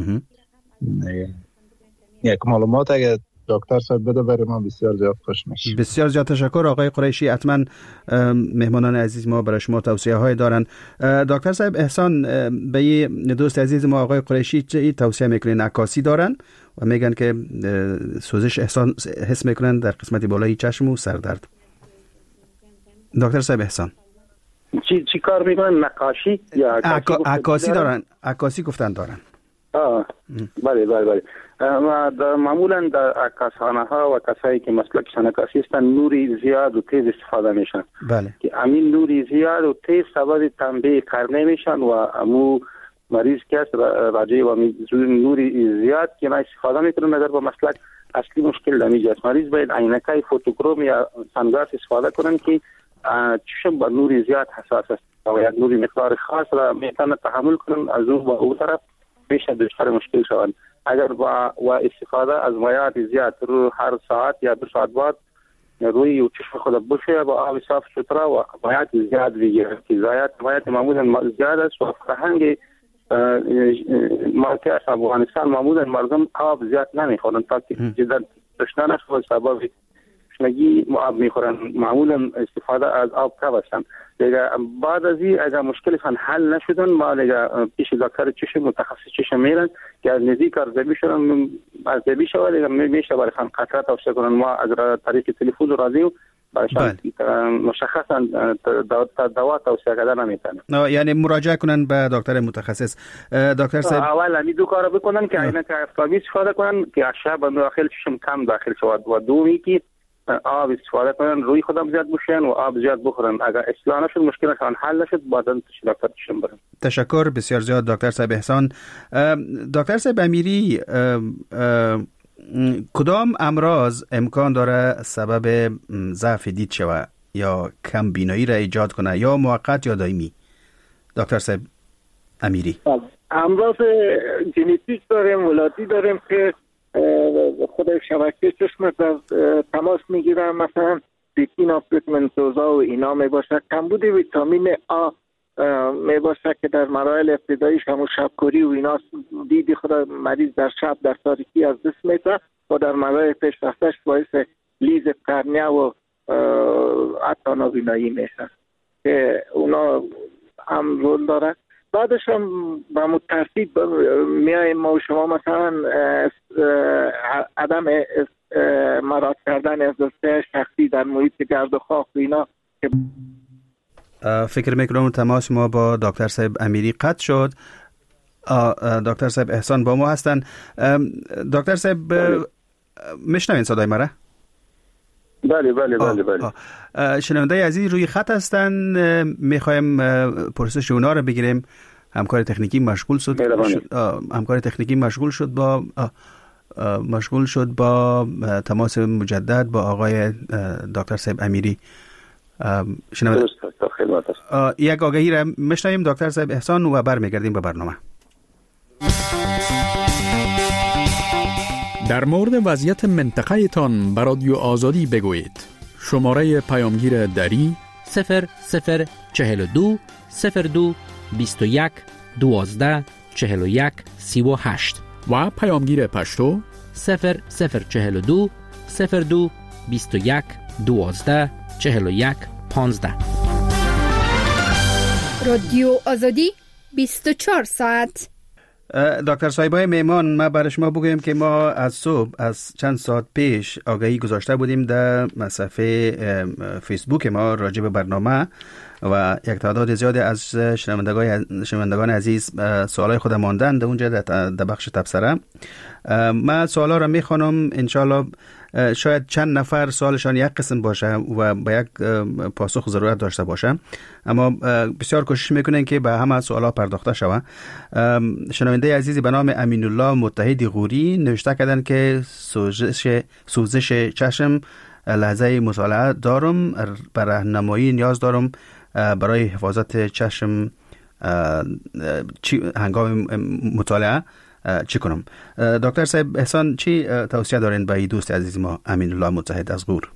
یک معلومات اگر دکتر صاحب بده برای ما بسیار زیاد خوش میشه. بسیار زیاد تشکر آقای قریشی. حتما مهمانان عزیز ما برای شما توصیه های دارن. دکتر صاحب احسان، به دوست عزیز ما آقای قریشی چه توصیه میکنین؟ عکاسی دارن و میگن که سوزش احسان حس میکنن در قسمت بالای چشم و سردرد. دکتر صاحب احسان چی چی کار میکنن؟ نقاشی یا عکاسی دارن؟ عکاسی گفتن دارن. آه بله بله بله. معمولا در عکاسخانه ها و کسایی که مسلکشان عکاسی هستند نوری زیاد و تیز استفاده میشن. بله. که همین نوری زیاد و تیز سبب تنبیه قرنه میشن و امو مریض که است راجع و نوری زیاد که ما استفاده میکنن نظر به مسلک اصلی مشکل دمیج است. مریض باید عینکای فوتوکروم یا سنگلاس استفاده کنن که چشم با نوری زیاد حساس است و یک نوری مقدار خاص را میتونه تحمل کنن، از اون و او طرف میشه دچار مشکل شوند. اگر با و استفاده از مایات زیاد رو هر ساعت یا دو ساعت بعد روی چشم خود بشه با آب صاف سوترا و مایات زیاد بگیره که زیاد مایات معمولا زیاد است و فرهنگ مالکه از افغانستان معمولا مردم آب زیاد نمیخورن تا که جدا تشنه نشه و سبب تشنگی آب میخورن، معمولا استفاده از آب کم هستن. دیگه بعد از این اگر مشکلشان حل نشدن ما دیگه پیش دکتر چشم متخصص چشم میرن که از نزدیک ارزیابی شدن ارزیابی شود دیگه میشه برایشان قطره توصیه کنن. ما از طریق تلفن و رادیو برایشان مشخصا دوا توصیه کردن نمیتونن، یعنی مراجعه کنن به دکتر متخصص. دکتر صاحب اول همین دو کارو بکنن که عینک آفتابی استفاده کنن که اشعه به داخل چشم کم داخل شود و دومی که آب استفاده کنن، روی خودم زیاد بشین و آب زیاد بخورن. اگر اصلاح نشد مشکلشان حل نشد بعداً دکتر تشم برن. تشکر بسیار زیاد دکتر صاحب احسان. دکتر صاحب امیری، کدام امراض امکان داره سبب ضعف دید شود یا کم بینایی را ایجاد کنه، یا موقت یا دائمی؟ دکتر صاحب امیری. امراض ژنتیک داریم، ولادی داریم که خود شبکه چشم در تماس میگیرن، مثلا ریتینا پیگمنتوزا و اینا می باشه. کمبود ویتامین آ می باشه که در مراحل ابتداییش همون شبکوری و اینا دیدی خود مریض در شب در تاریکی از دست میده و در مراحل پیشرفتش باعث لیز قرنیه و حتی نابینایی میشه که اونا هم رول داره. بعدش هم با مترتیب میایم ما و شما مثلا عدم مراد کردن از دسته شخصی در محیط گرد و خاک و اینا. فکر میکنم تماس ما با دکتر صاحب امیری قطع شد. دکتر صاحب احسان با ما هستن. دکتر صاحب میشنوین صدای مرا؟ بله بله بله بله. شنونده عزیز روی خط هستن، میخوایم پرسش اونا رو بگیریم. همکار تکنیکی مشغول شد همکار تکنیکی مشغول شد با مشغول شد با تماس مجدد با آقای دکتر صاحب امیری. شنونده یک آگهی را میشنویم دکتر صاحب احسان و برمیگردیم به برنامه. در مورد وضعیت منطقه تان به رادیو آزادی بگویید. شماره پیامگیر دری صفر صفر چهل و دو صفر دو بیست و یک دوازده چهل و یک سی و هشت و پیامگیر پشتو صفر صفر چهل و دو صفر دو بیست و یک دوازده چهل و یک پانزده. رادیو آزادی بیست و چهار ساعت. دکتر صاحبای میمان، ما برای شما بگویم که ما از صبح از چند ساعت پیش آگهی گذاشته بودیم در صفحه فیسبوک ما راجع به برنامه و یک تعداد زیادی از شنوندگان عزیز سوالای خود ماندن در اونجا در بخش تبصره. من سوالا را میخوانم، انشالله شاید چند نفر سوالشان یک قسم باشه و به یک پاسخ ضرورت داشته باشه، اما بسیار کوشش میکنن که به همه سوالا پرداخته شود. شنونده عزیزی به نام امین الله متحدی غوری نوشته کردن که سوزش سوزش چشم لحظه مطالعه دارم، برای راهنمایی نیاز دارم برای حفاظت چشم هنگام مطالعه چی کنم؟ دکتر صاحب احسان چی توصیه دارین به دوست عزیز ما امین الله متحد از غور؟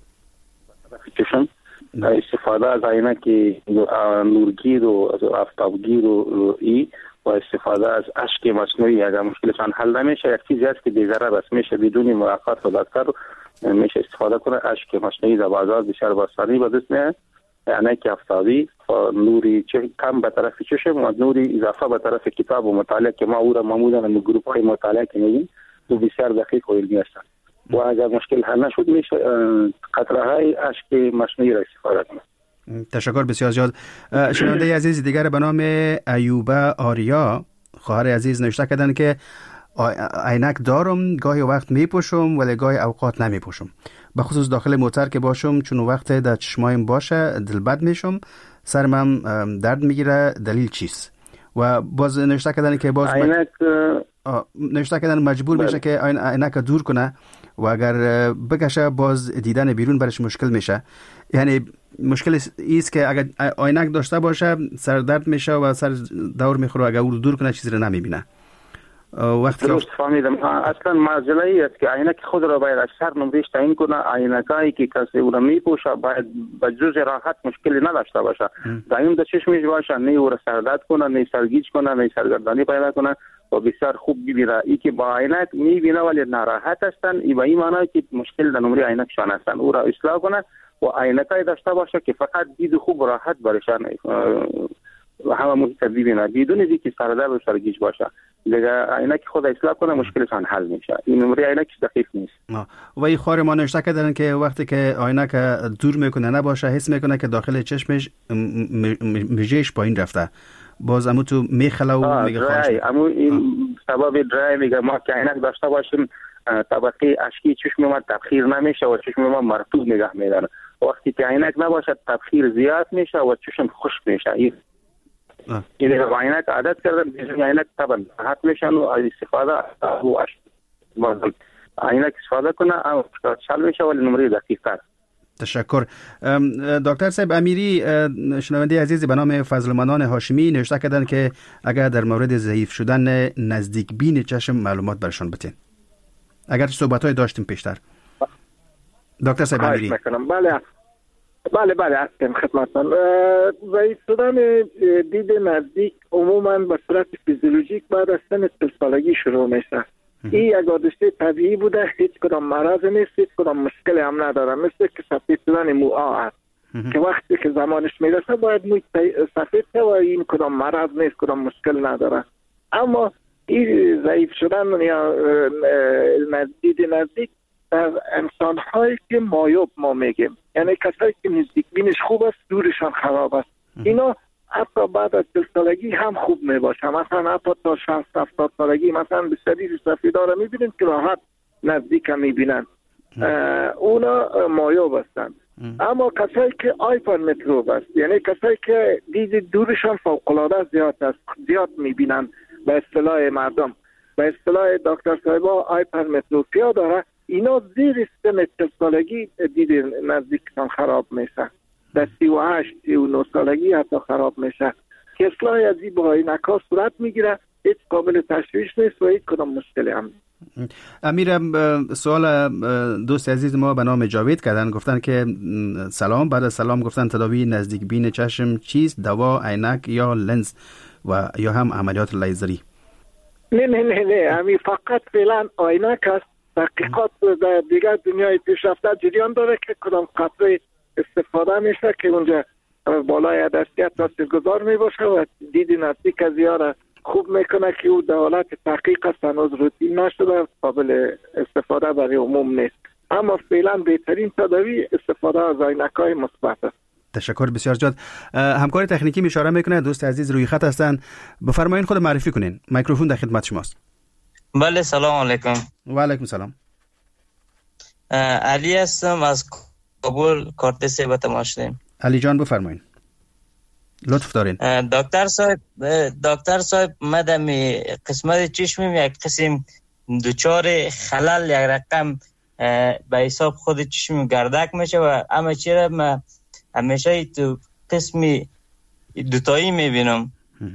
استفاده از عینک نورگیر و آفتابگیر و ای و استفاده از اشک مصنوعی اگر مشکلشان حل نمیشه، یک چیزی است که بی‌ضرر است، میشه بدون ملاقات با دکتر میشه استفاده کنه. اشک مصنوعی در بازار بسیار باسانی به دست میاد، عینک آفتابی نوری چه کم به طرف چشم و نوری اضافه به طرف کتاب و مطالعه که ما او را معمولا در گروه های مطالعه که میگیم تو بسیار دقیق و علمی هستند و اگر مشکل حل نشد میشه قطره های اشک مصنوعی را استفاده کنه. تشکر بسیار زیاد. شنونده عزیز دیگر به نام ایوبه آریا خواهر عزیز نوشته کردن که عینک دارم، گاهی وقت میپوشم ولی گاهی اوقات نمیپوشم، به خصوص داخل موتر که باشم، چون وقت در چشمایم باشه دلبد میشم، سرم درد میگیره، دلیل چیست؟ و باز نوشته کردن که باز عینک نوشته کردن مجبور بله. میشه که عینک دور کنه و اگر بکشه باز دیدن بیرون برش مشکل میشه. یعنی مشکل ایست که اگر عینک داشته باشه سر درد میشه و سر دور میخوره، اگر او رو دور کنه چیزی رو نمیبینه. وقتی درست فهمیدم. اصلا مسئله ای است که عینک خود را باید از سر نمریش تعیین کنه. عینکایی که کسی او را میپوشه باید به جز راحت مشکلی نداشته باشه، دائم در چشمش باشه، نه او را سردرد کنه، نه سرگیج کنه، نه سرگردانی پیدا کنه و بسیار خوب ببینه. ای که با عینک میبینه ولی ناراحت هستن، ای به این معنی که مشکل در نمره عینکشان هستن، او را اصلاح کنه و عینکای داشته باشه که فقط دید خوب راحت برشان و همه محیط ببینه بدون اینکه سردرد و سرگیج باشه. دیگه عینک خود اصلاح کنه مشکلشان حل میشه. این نمره عینک دقیق نیست. و این خواهر ما نوشته کردن که وقتی که عینک دور میکنه نباشه، حس میکنه که داخل چشمش میجهش پایین رفته، باز امو تو میخله و میگه خواهش امو این سبب درای میگه ما که عینک داشته باشیم طبقه اشکی چشم ما تبخیر نمیشه و چشم ما مرطوب نگه میداره. وقتی که عینک نباشد تبخیر زیاد میشه و چشم خشک میشه. این این عینک عادت کردن بدون عینک طبعا راحت میشن و استفاده او اش مثلا عینک استفاده کنه او چال میشه ولی نمره دقیق است. تشکر. دکتر صاحب امیری، شنونده عزیزی به نام فضل منان هاشمی نوشته کردن که اگر در مورد ضعیف شدن نزدیک بین چشم معلومات برشان بتین. اگر صحبت‌های داشتیم پیشتر. دکتر صاحب امیری. بله بله بله هستم خدمتتان. ضعیف شدن دید نزدیک عموما به صورت فیزیولوژیک بعد از سن چهل سالگی شروع میشه. این یک حادثه طبیعی بوده، هیچ کدام مرض نیست، هیچ کدام مشکلی هم نداره. مثل که سفید شدن موها است که وقتی که زمانش میرسه باید موی سفید شه و این کدام مرض نیست، کدام مشکل نداره. اما این ضعیف شدن یا دید نزدیک در انسان هایی که معیوب ما میگیم، یعنی کسایی که نزدیک بینش خوب است دورشان خراب است، اینا حتی بعد از چهل سالگی هم خوب می باشه. مثلا حتی تا شصت هفتاد سالگی مثلا به شدید سفیدا را میبینید که راحت نزدیک هم میبینن، اونا معیوب هستند. اما کسایی که هایپرمتروپ است، یعنی کسایی که دید دورشان فوق العاده زیاد است، زیاد میبینن، به اصطلاح مردم، به اصطلاح دکتر صاحبا هایپرمتروپیا داره، اینا زیر سن چهل سالگی دید نزدیکشان خراب میشه. در سی و هشت سی و نه سالگی حتی خراب میشه که اصلاحی از این با عینک‌ها صورت میگیره، هیچ قابل تشویش نیست و هیچ کدام مشکلی هم نیست. امیر، سوال دوست عزیز ما به نام جاوید کردن، گفتن که سلام، بعد از سلام گفتن تداوی نزدیک بین چشم چیست؟ دوا، عینک یا لنز و یا هم عملیات لیزری؟ نه نه نه نه همین فقط فعلا عینک است. تحقیقات در دیگر دنیای پیشرفته جریان داره که کدام قطره استفاده میشه که اونجا بالای عدسیت تاثیرگذار میباشه و دید نزدیک از یاره خوب میکنه که او در حالت تحقیق است، هنوز روتین نشده، قابل استفاده برای عموم نیست. اما فعلا بهترین تداوی استفاده از عینک‌های مثبت است. تشکر بسیار زیاد. همکار تکنیکی اشاره میکنه، دوست عزیز روی خط هستن، بفرمایید خود معرفی کنین. میکروفون در خدمت شماست. بله سلام علیکم. و علیکم سلام. علی هستم از کابل، کارت سه تماشدیم. علی جان بفرمایید. لطف دارین. دکتر صاحب دکتر صاحب مدام قسمت چشمم یک قسم دوچار خلل یک رقم به حساب خود چشم گردک میشه و اما چرا من همیشه تو قسمی دوتایی میبینم.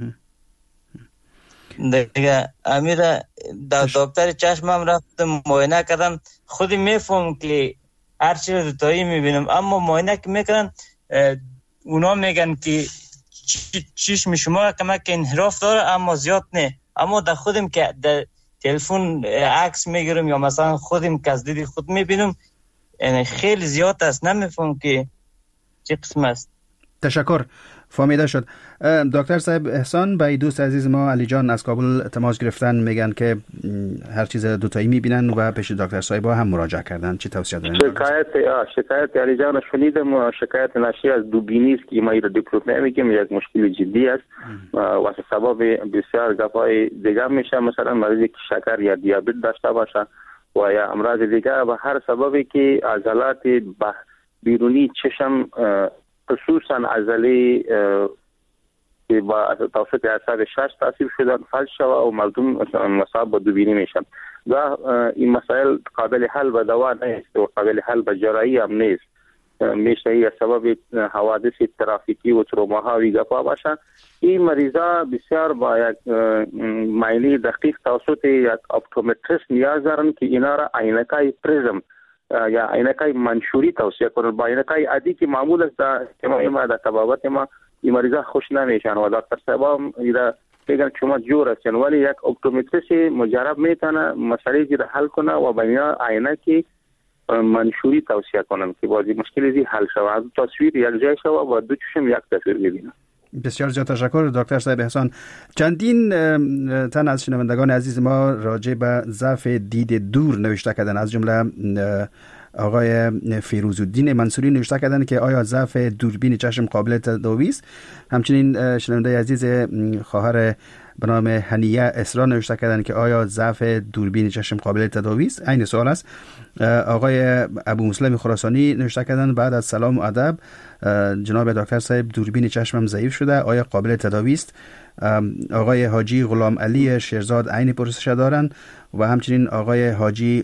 دیگه امیر دکتر چشمم رفتم معاینه کردم، خودی میفهم که هر چیز دوتایی میبینم، اما معاینه که میکنن اونا میگن که چشم شما کمک انحراف داره اما زیاد نه، اما در خودم که در تلفن عکس میگیرم یا مثلا خودم که از دید خود میبینم یعنی خیلی زیاد است، نمیفهم که چه قسم است. تشکر، فهمیده شد. دکتر صاحب احسان به دوست عزیز ما علی جان از کابل تماس گرفتن، میگن که هر چیز دوتایی میبینن و پیش دکتر صاحب هم مراجعه کردن. چی توصیه دارین؟ شکایت شکایت علی جان شنیدم و شکایت ناشی از دوبینی است که ما را دیپلومه میگیم، یک مشکل جدی است و سبب بسیار گپای دیگه میشه، مثلا مریضی که شکر یا دیابت داشته باشه و یا امراض دیگه و هر سببی که عضلات بیرونی چشم خصوصا عضله که با توسط اعصاب شش تاثیر شدن فلج شود و مردم مصاب به دوبینی میشن و این مسائل قابل حل به دوا نیست و قابل حل به جراحی هم نیست. میشه یا سبب حوادث ترافیکی و تروماها گپا باشه. این مریضا بسیار با یک معاینه دقیق توسط یک اپتومتریست نیاز دارن که اینا را عینکای پریزم یا عینکای منشوری توصیه کنن. با عینکای عادی که معمول است که ما در طبابت ما این مریضا خوش نمیشن و دکتر صاحب هم اینا میگن شما جور هستین، ولی یک اپتومتریست مجرب میتونه مسئله را حل کنه و بنا عینکی منشوری توصیه کنن که بازی مشکلی زی حل شود، تصویر یک جای شود و دو چشم یک تصویر ببینن. بسیار زیاد تشکر دکتر صاحب احسان. چندین تن از شنوندگان عزیز ما راجع به ضعف دید دور نوشته کردن، از جمله آقای فیروزالدین منصوری نوشته کردن که آیا ضعف دوربین چشم قابل تداوی است. همچنین شنونده عزیز خواهر به نام هنیه اسرا نوشته کردن که آیا ضعف دوربین چشم قابل تداوی است. این سوال است. آقای ابو مسلم خراسانی نوشته کردن بعد از سلام و ادب جناب دکتر صاحب دوربین چشمم ضعیف شده، آیا قابل تداوی است؟ آقای حاجی غلام علی شیرزاد عین پرسش دارن و همچنین آقای حاجی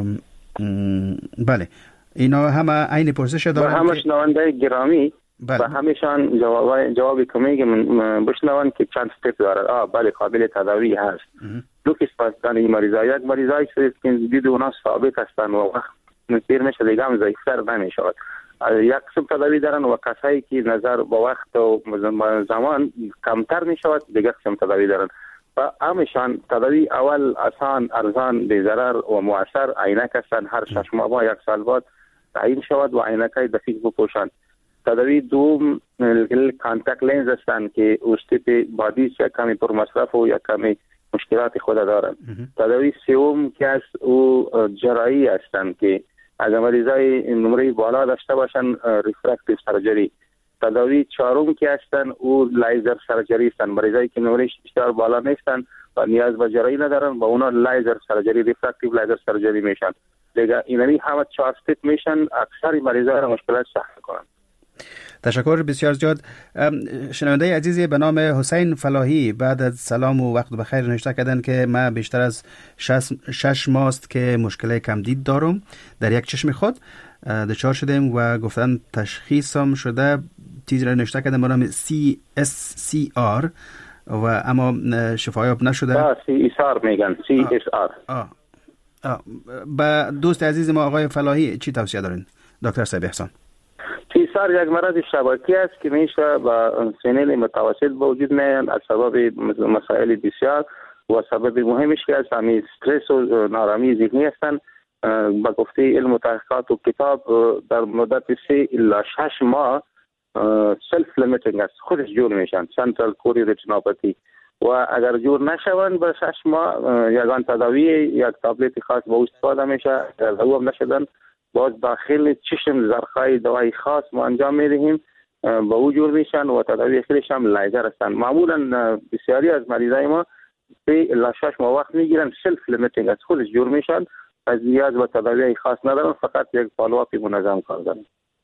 بله اینا همه عین پرسش دارن. و همه شنونده گرامی بله. و همیشان جواب جوابی که میگم بشنون که چند استپ داره. آه بله قابل تداوی هست. دو قسم هستن این مریضا. یک مریضایی که دید اونا ثابت هستن و وقت پیر میشه دیگه هم ضعیفتر نمیشه. یک قسم تداوی دارن و کسایی که نظر با وقت و زمان کمتر میشود دیگه قسم تداوی دارن. و همیشان تداوی اول آسان، ارزان، بی ضرر و مؤثر عینک هستن. هر شش ماه با یک سال بعد تعیین شود و عینکای دقیق بپوشند. تداوی دوم کانتاکت لنز هستند که اوستیپ بادی یا کمی پر مصرف و یا کمی مشکلات خود دارند. تداوی سوم که از او جراحی هستند که اگر مریضای نمره بالا داشته باشن ریفرکتیو سرجری. تداوی چهارم که هستن او لیزر سرجری هستند. مریضایی که نمره بسیار بالا نیستن و نیاز به جراحی ندارن با اونا لیزر سرجری، ریفرکتیو لیزر سرجری میشن. دیگه اینمی همه چهار استپ میشن اکثر مریضا را مشکلات سخت کنن. تشکر بسیار زیاد. شنونده عزیزی به نام حسین فلاحی بعد از سلام و وقت بخیر نوشته کردن که من بیشتر از شش, شش ماست که مشکل کمدید دارم در یک چشم خود دچار شدم و گفتن تشخیصم شده چیزی را نوشته کردن به نام سی اس سی آر و اما شفایاب نشده. با سی اس آر میگن سی اس آر. آه. آه. با دوست عزیز ما آقای فلاحی چی توصیه دارین دکتر صاحب احسان؟ سی اس آر یک مرض شبکی است که میشه با سنین متوسط به وجود میاد از سبب مسائل بسیار و سبب مهمش که از همین استرس و نارامی ذهنی هستند. با گفته علم و تحقیقات و کتاب در مدت سه الی شش ماه سلف لیمیتینگ است، خودش جور میشن، سنترال کوری رتینوپاتی. و اگر جور نشون به شش ماه یگان تداوی یک تابلت خاص با استفاده میشه. اگر او هم نشدن باز داخل چشم زرخای دوای خاص ما انجام میدهیم با او جور میشن و تداوی خیلیش هم لیزر هستند. معمولا بسیاری از مریضای ما سه الی شش ماه وقت میگیرن، سلف لیمیتینگ است، خودش جور میشن، از نیاز به تداوی خاص ندارن، فقط یک فالوآپ منظم کار دارن.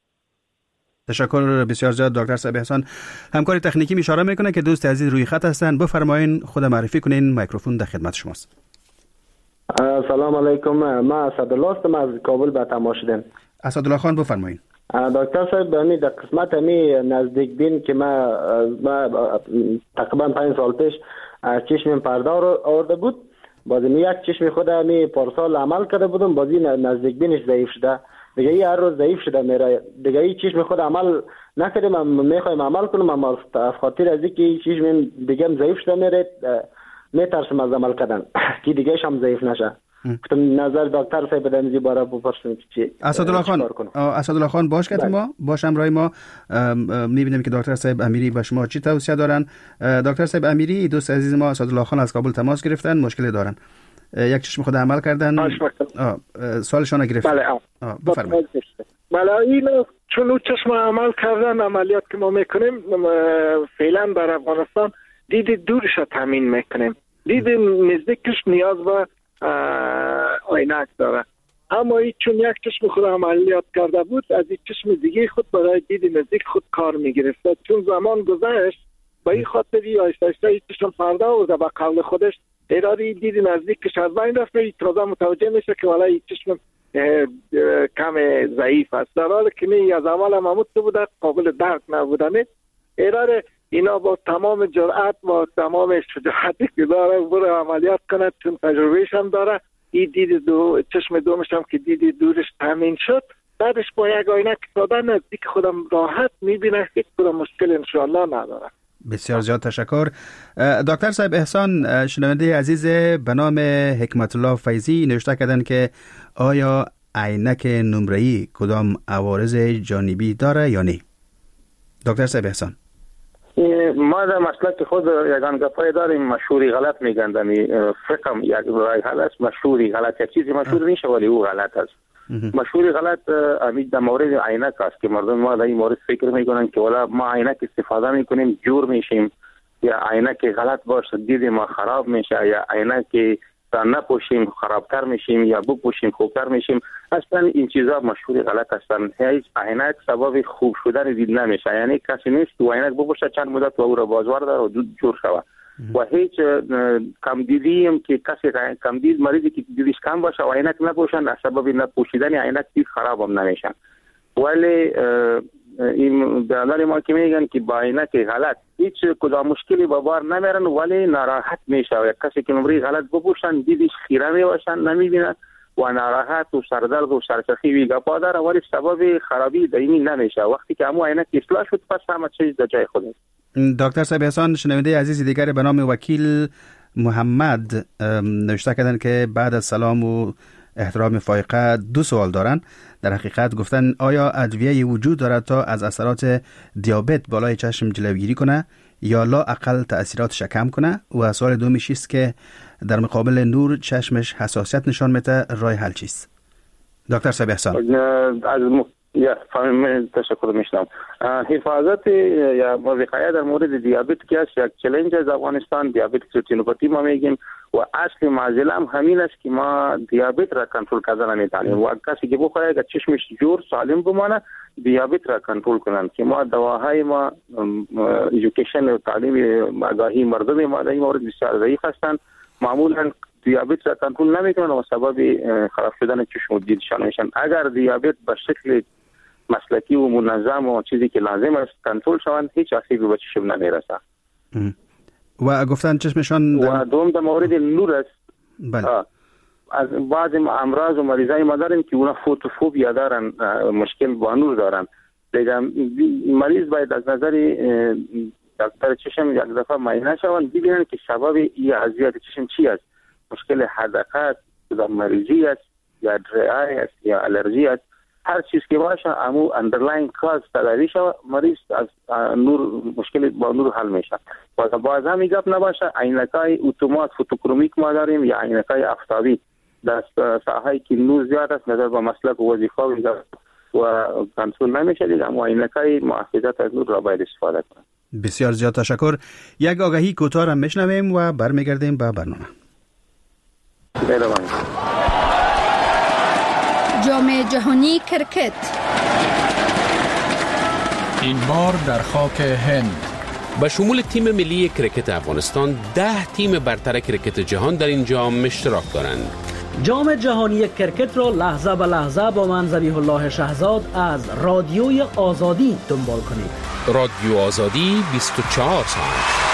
تشکر بسیار زیاد دکتر صاحب احسان. همکار تکنیکی اشاره میکنه که دوست عزیز روی خط هستن. بفرمایین خود معرفی کنین، میکروفون در خدمت شماست. سلام علیکم، من اسدالله هستم از کابل به تماس شدم. اسدالله خان بفرمایین. دکتر صاحب ببینید در قسمت می نزدیک بین که من ما تقریبا پنج سال پیش چشمم پرده آورده بود، بازی می یک چشم خود می پارسال عمل کرده بودم، بازی نزدیک بینش ضعیف شده، دیگه ای هر روز ضعیف شده میره، دیگه ای چشم خود عمل نکردم، من میخوایم عمل کنم اما از خاطر از اینکه چشم دیگه هم ضعیف شده میره میترسم از عمل کردن که دیگهش هم ضعیف نشه. گفتم نظر دکتر صاحب بدم زی باره بپرسم چی اسدالله خان. اسدالله خان باش که ما باشم رای ما میبینیم که دکتر صاحب امیری به شما چی توصیه دارن. دکتر صاحب امیری دوست عزیز ما اسدالله خان از کابل تماس گرفتن، مشکلی دارن، یک چشم خود عمل کردن، سوالشون گرفتن. بله بفرمایید. بله اینو چون اون چشم عمل کردن عملیات که ما میکنیم فعلا در افغانستان دید دورش تامین میکنیم، دید نزدیکش نیاز به عینک داره، اما این چون یک چشم خود عملیات کرده بود از این چشم دیگه خود برای دید نزدیک خود کار میگرفت. چون زمان گذشت با این خاطری آیسته آیسته این چشم پرده آورده به قول خودش ارادی دید نزدیکش از بین رفته، این تازه متوجه میشه که والا این چشم کم ضعیف است، در حالی که می از اول مموت بوده قابل درک نبودنه. اراره اینا با تمام جرأت با تمام شجاعتی که داره برای عملیات کنه، چون تجربهش هم داره. این دید دو چشم دومش هم که دید دورش تامین شد، بعدش با یک عینک ساده نزدیک خودم راحت میبینه، هیچ کدام مشکل انشاءالله نداره. بسیار زیاد تشکر. دکتر صاحب احسان شنونده عزیز به نام حکمت الله فیضی نوشته کردن که آیا عینک نمره‌ای کدام عوارض جانبی داره یا نه؟ دکتر صاحب احسان. ما در مسلک خود یگان گپای داریم مشهوری غلط میگن، دمی فکرم یک رای هست مشهوری غلط، یک چیزی مشهور میشه ولی او غلط است. مشهور غلط امید در مورد عینک است که مردم ما در این مورد فکر میکنن که والا ما عینک استفاده میکنیم جور میشیم، یا عینک غلط باشه دید ما خراب میشه، یا عینک تا نپوشیم خرابتر میشیم یا بپوشیم خوبتر میشیم. اصلا این چیزا مشهور غلط هستن. هیچ عینک سبب خوب شدن دید نمیشه. یعنی کسی نیست که عینک بپوشه چند مدت و او را بازوار داره و جور شود. و هیچ کم دیدی هم که کسی کم دید مریضی که دیدش کم باشه و عینک نپوشن از سبب نپوشیدن عینک دید خراب هم نمیشن. ولی این بیانات ما که میگن که با عینک غلط هیچ کدام مشکلی با بار نمیرن ولی ناراحت میشه و کسی که نمره غلط بپوشن دیدش خیره میباشن نمیبینن و ناراحت و سردرد و سرسخی وی گپا داره ولی سبب خرابی دائمی نمیشه. وقتی که همون عینک اصلاح شد پس همه چیز در جای خودش. دکتر صاحب احسان، شنونده عزیز دیگر به نام وکیل محمد نوشته کردن که بعد از سلام و احترام فائقه دو سوال دارن. در حقیقت گفتن آیا ادویه وجود دارد تا از اثرات دیابت بالای چشم جلوگیری کنه یا لا اقل تأثیراتش کم کنه؟ و سوال دومیش است که در مقابل نور چشمش حساسیت نشان میده، راه حل چیست؟ دکتر صاحب احسان. از م... یا فهم تشکر میشنم. حفاظت یا وقایه در مورد دیابت که است یک چالش از افغانستان، دیابت ریتینوپاتی ما میگیم و اصل معضله هم همین است که ما دیابت را کنترل کردن نمیتونیم و کسی که بخوره که چشمش جور سالم بمانه دیابت را کنترل کنن که ما دواهای ما ایژوکیشن و تعلیم آگاهی مردم ما در این مورد بسیار ضعیف هستند، معمولا دیابت را کنترل نمیکنن و سبب خراب شدن چشم و دیدشان میشن. اگر دیابت به شکل مسلکی و منظم و چیزی که لازم است کنترل شوند هیچ آسیبی به چشم نمیرسه. و گفتن چشمشان و دوم در مورد نور است. بله. از بعض امراض و مریضای ما دارن که اونا فوتوفوبیا دارن، مشکل با نور دارن. دیگه مریض باید از نظر دکتر چشم یک دفعه معاینه شوند ببینن که سبب این اذیت چشم چی است. مشکل حدقه یا مریضی است یا درعی است یا الرژی است، هر چیز که باشه امو اندرلاین کاز تداوی شود مریض از نور مشکل با نور حل میشه. و باز هم گپ نباشه عینکای اتومات فوتوکرومیک ما داریم یا عینکای آفتابی در ساحه‌ای که نور زیاد است نظر به مسلک و وظیفه و کنترل نمیشه دیگه اما عینکای محافظت از نور را باید استفاده کنیم. بسیار زیاد تشکر. یک آگهی کوتاه را میشنویم و برمیگردیم به برنامه. بله. جام جهانی کرکت این بار در خاک هند. به شمول تیم ملی کرکت افغانستان ده تیم برتر کرکت جهان در این جام اشتراک دارند. جام جهانی کرکت را لحظه به لحظه با من ذبیح الله شهزاد از رادیوی آزادی دنبال کنید. رادیو آزادی بیست و چهار ساعت.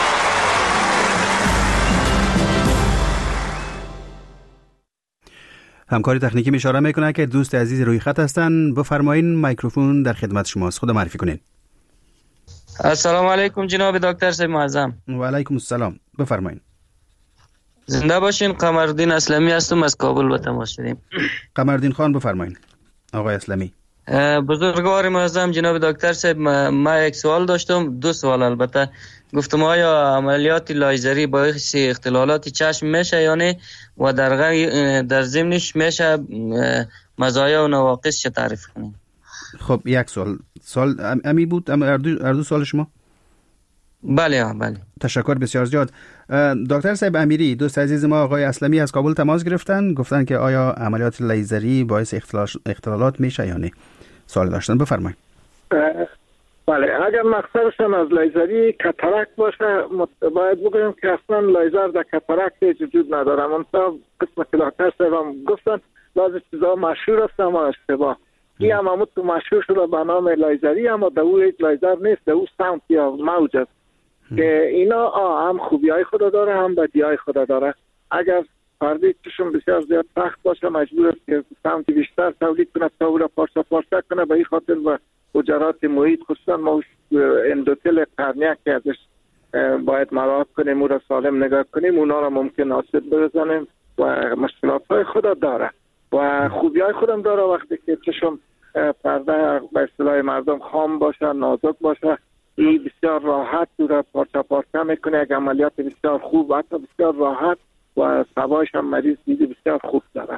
همکاری تکنیکی می اشاره میکنه که دوست عزیز روی خط هستن. بفرمایین میکروفون در خدمت شماست. خود معرفی کنین. السلام علیکم جناب دکتر صاحب معظم. و علیکم السلام. بفرمایین. زنده باشین. قمردین اسلمی هستم از کابل به تماس شدیم. قمردین خان بفرمایین. آقای اسلمی. بزرگوار معظم جناب دکتر صاحب ما یک سوال داشتم، دو سوال البته. گفتم آیا عملیات لایزری باعث اختلالات چشم میشه یا نه و در غیر در ضمنش میشه مزایا و نواقص چه تعریف کنیم؟ خب یک سوال سوال امی بود ام اردو اردو سوال شما؟ بله بله. تشکر بسیار زیاد. دکتر صاحب امیری دوست عزیز ما آقای اسلمی از کابل تماس گرفتن، گفتن که آیا عملیات لیزری باعث اختلالات میشه یا نه؟ سوال داشتن، بفرمایید. بله اگر مقصدشان از لیزری کاتاراکت باشه باید بگویم که اصلا لیزر در کاتاراکت وجود نداره. منطقه قسم کلاکتر صاحب گفتن بعضی چیزها مشهور است اما اشتباه. این هم همون تو مشهور شده به نام لیزری اما در او هیچ لیزر نیست، در او ساوند یا موج است که اینا هم خوبی های خود داره هم بدی های خود داره. اگر فردی چشم بسیار زیاد سخت باشه مجبور است که ساوند بیشتر تولید کنه تا او را پارچه پارچه کنه، به این خاطر و حجرات محیط خصوصا ما اندوتل قرنیه که ازش باید مراقبت کنیم او را سالم نگاه کنیم، اونا را ممکن آسیب برسانیم و مشکلات های خود داره و خوبی های خودم داره. وقتی که چشم پرده به اصطلاح مردم خام باشه نازک باشه این بسیار راحت او را پارچه پارچه میکنه، یک عملیات بسیار خوب حتی بسیار راحت و سوایش هم مریض دیدی بسیار خوب داره.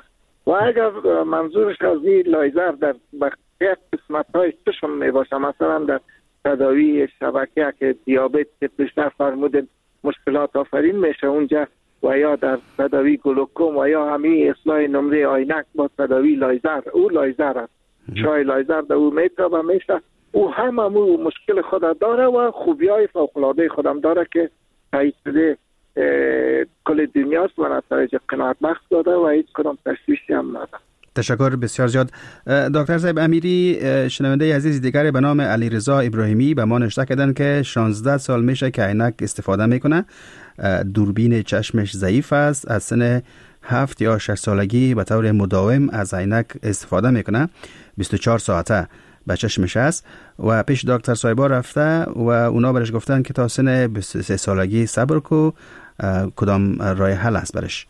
و اگر منظورش از این لایزر در بقیه قسمت های چشم می باشه، مثلا در تداوی شبکه که دیابت که بیشتر فرمودن مشکلات آفرین میشه اونجا، و یا در تداوی گلوکوم و یا همین اصلاح نمره عینک با تداوی لایزر، او لایزر است، شای لایزر در او میتره و میشه. او هم همون مشکل خود داره و خوبی های فوق‌العاده خودم داره که تایید شده کل دنیاست و نتایج قناعت بخش داده و هیچ کدام تشویشی هم نداره. تشکر بسیار زیاد. دکتر صاحب امیری، شنونده عزیز دیگری به نام علیرضا ابراهیمی به ما نوشته کردن که شانزده سال میشه که عینک استفاده میکنه، دوربین چشمش ضعیف است، از سن هفت یا شش سالگی به طور مداوم از عینک استفاده میکنه، بیست و چهار ساعته به چشمش است و پیش دکتر صایبا رفته و اونا برش گفتن که تا سن بیست و سه سالگی صبر کو، کدام راه حل است برش؟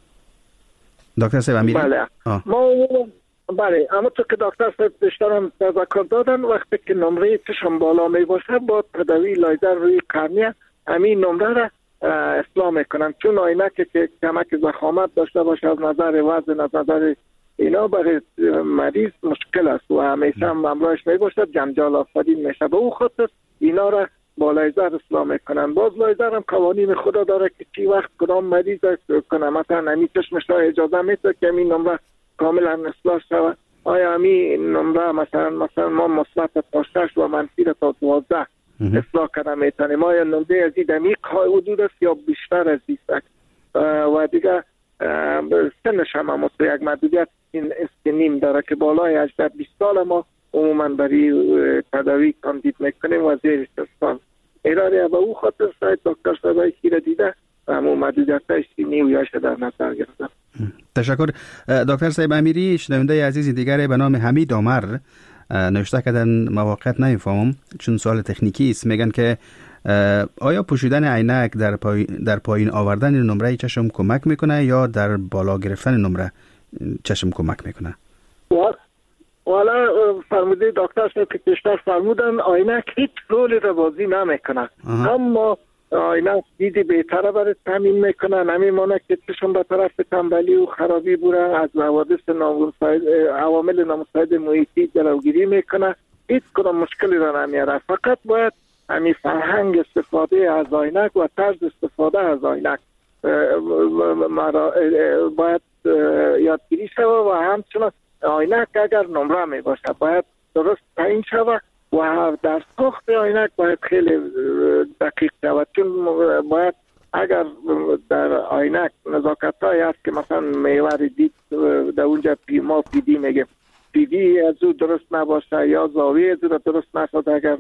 دکتر صاحب امیری؟ بله ما بله اما تو که دکتر صاحب بیشترم تذکر دادن، وقتی که نمره چشم بالا می باشه با تداوی لایزر روی قرنیه همین نمره را اصلاح میکنن، چون عینک که کمک ضخامت داشته باشه از نظر وزن از نظر اینا برای مریض مشکل است و همیشه هم همراهش می باشه جنجال آفرین میشه. به او خاطر اینا را با لایزر اصلاح میکنن. باز لایزر هم قوانین خدا داره که چی وقت کدام مریض کنه، مثلا همین چشمش را اجازه میده که همین نمره کاملا اصلاح شود. آیا همین نمره مثلا مثلا ما مثبت تا شش و منفی تا دوازده اصلاح کنه میتونیم، آیا نمره از این دمیق حدود است یا بیشتر از این است و دیگه سنش هم هم یک محدودیت این استنیم داره که بالای هجده بیست سال ما عموما برای تداوی کاندید میکنیم و زیر شصت سال ایراره. و او خاطر ساید دکتر صاحبای خیره دیده و همون محدودیت های سنی و یاشه در نظر گرفتن. تشکر. دکتر صاحب امیری، شنونده عزیز دیگری به نام حمید عمر نوشته کردن موقعیت نمیفهمم چون سوال تکنیکی است، میگن که آیا پوشیدن عینک در پای در پایین آوردن نمره چشم کمک میکنه یا در بالا گرفتن نمره چشم کمک میکنه؟ والا فرموده دکتر صاحب که پیشتر فرمودن عینک هیچ رولی را بازی نمیکنه، اما عینک دیدی بهتره برای تامین میکنه، نمیمانه که چشم به طرف تنبلی و خرابی بوره، از حوادث نامساعد عوامل نامساعد محیطی جلوگیری میکنه، هیچ کدام مشکلی را نمیاره. فقط باید همین فرهنگ استفاده از عینک و طرز استفاده از عینک باید یادگیری شود و همچنان عینک اگر نمره می باشه باید درست تعیین شود و در ساخت عینک باید خیلی دقیق شود، چون باید اگر در عینک نزاکت هایی هست که مثلا میوه دید در اونجا پی ما پیدی میگه پیدی از او درست نباشه یا زاویه از او درست نشد، اگر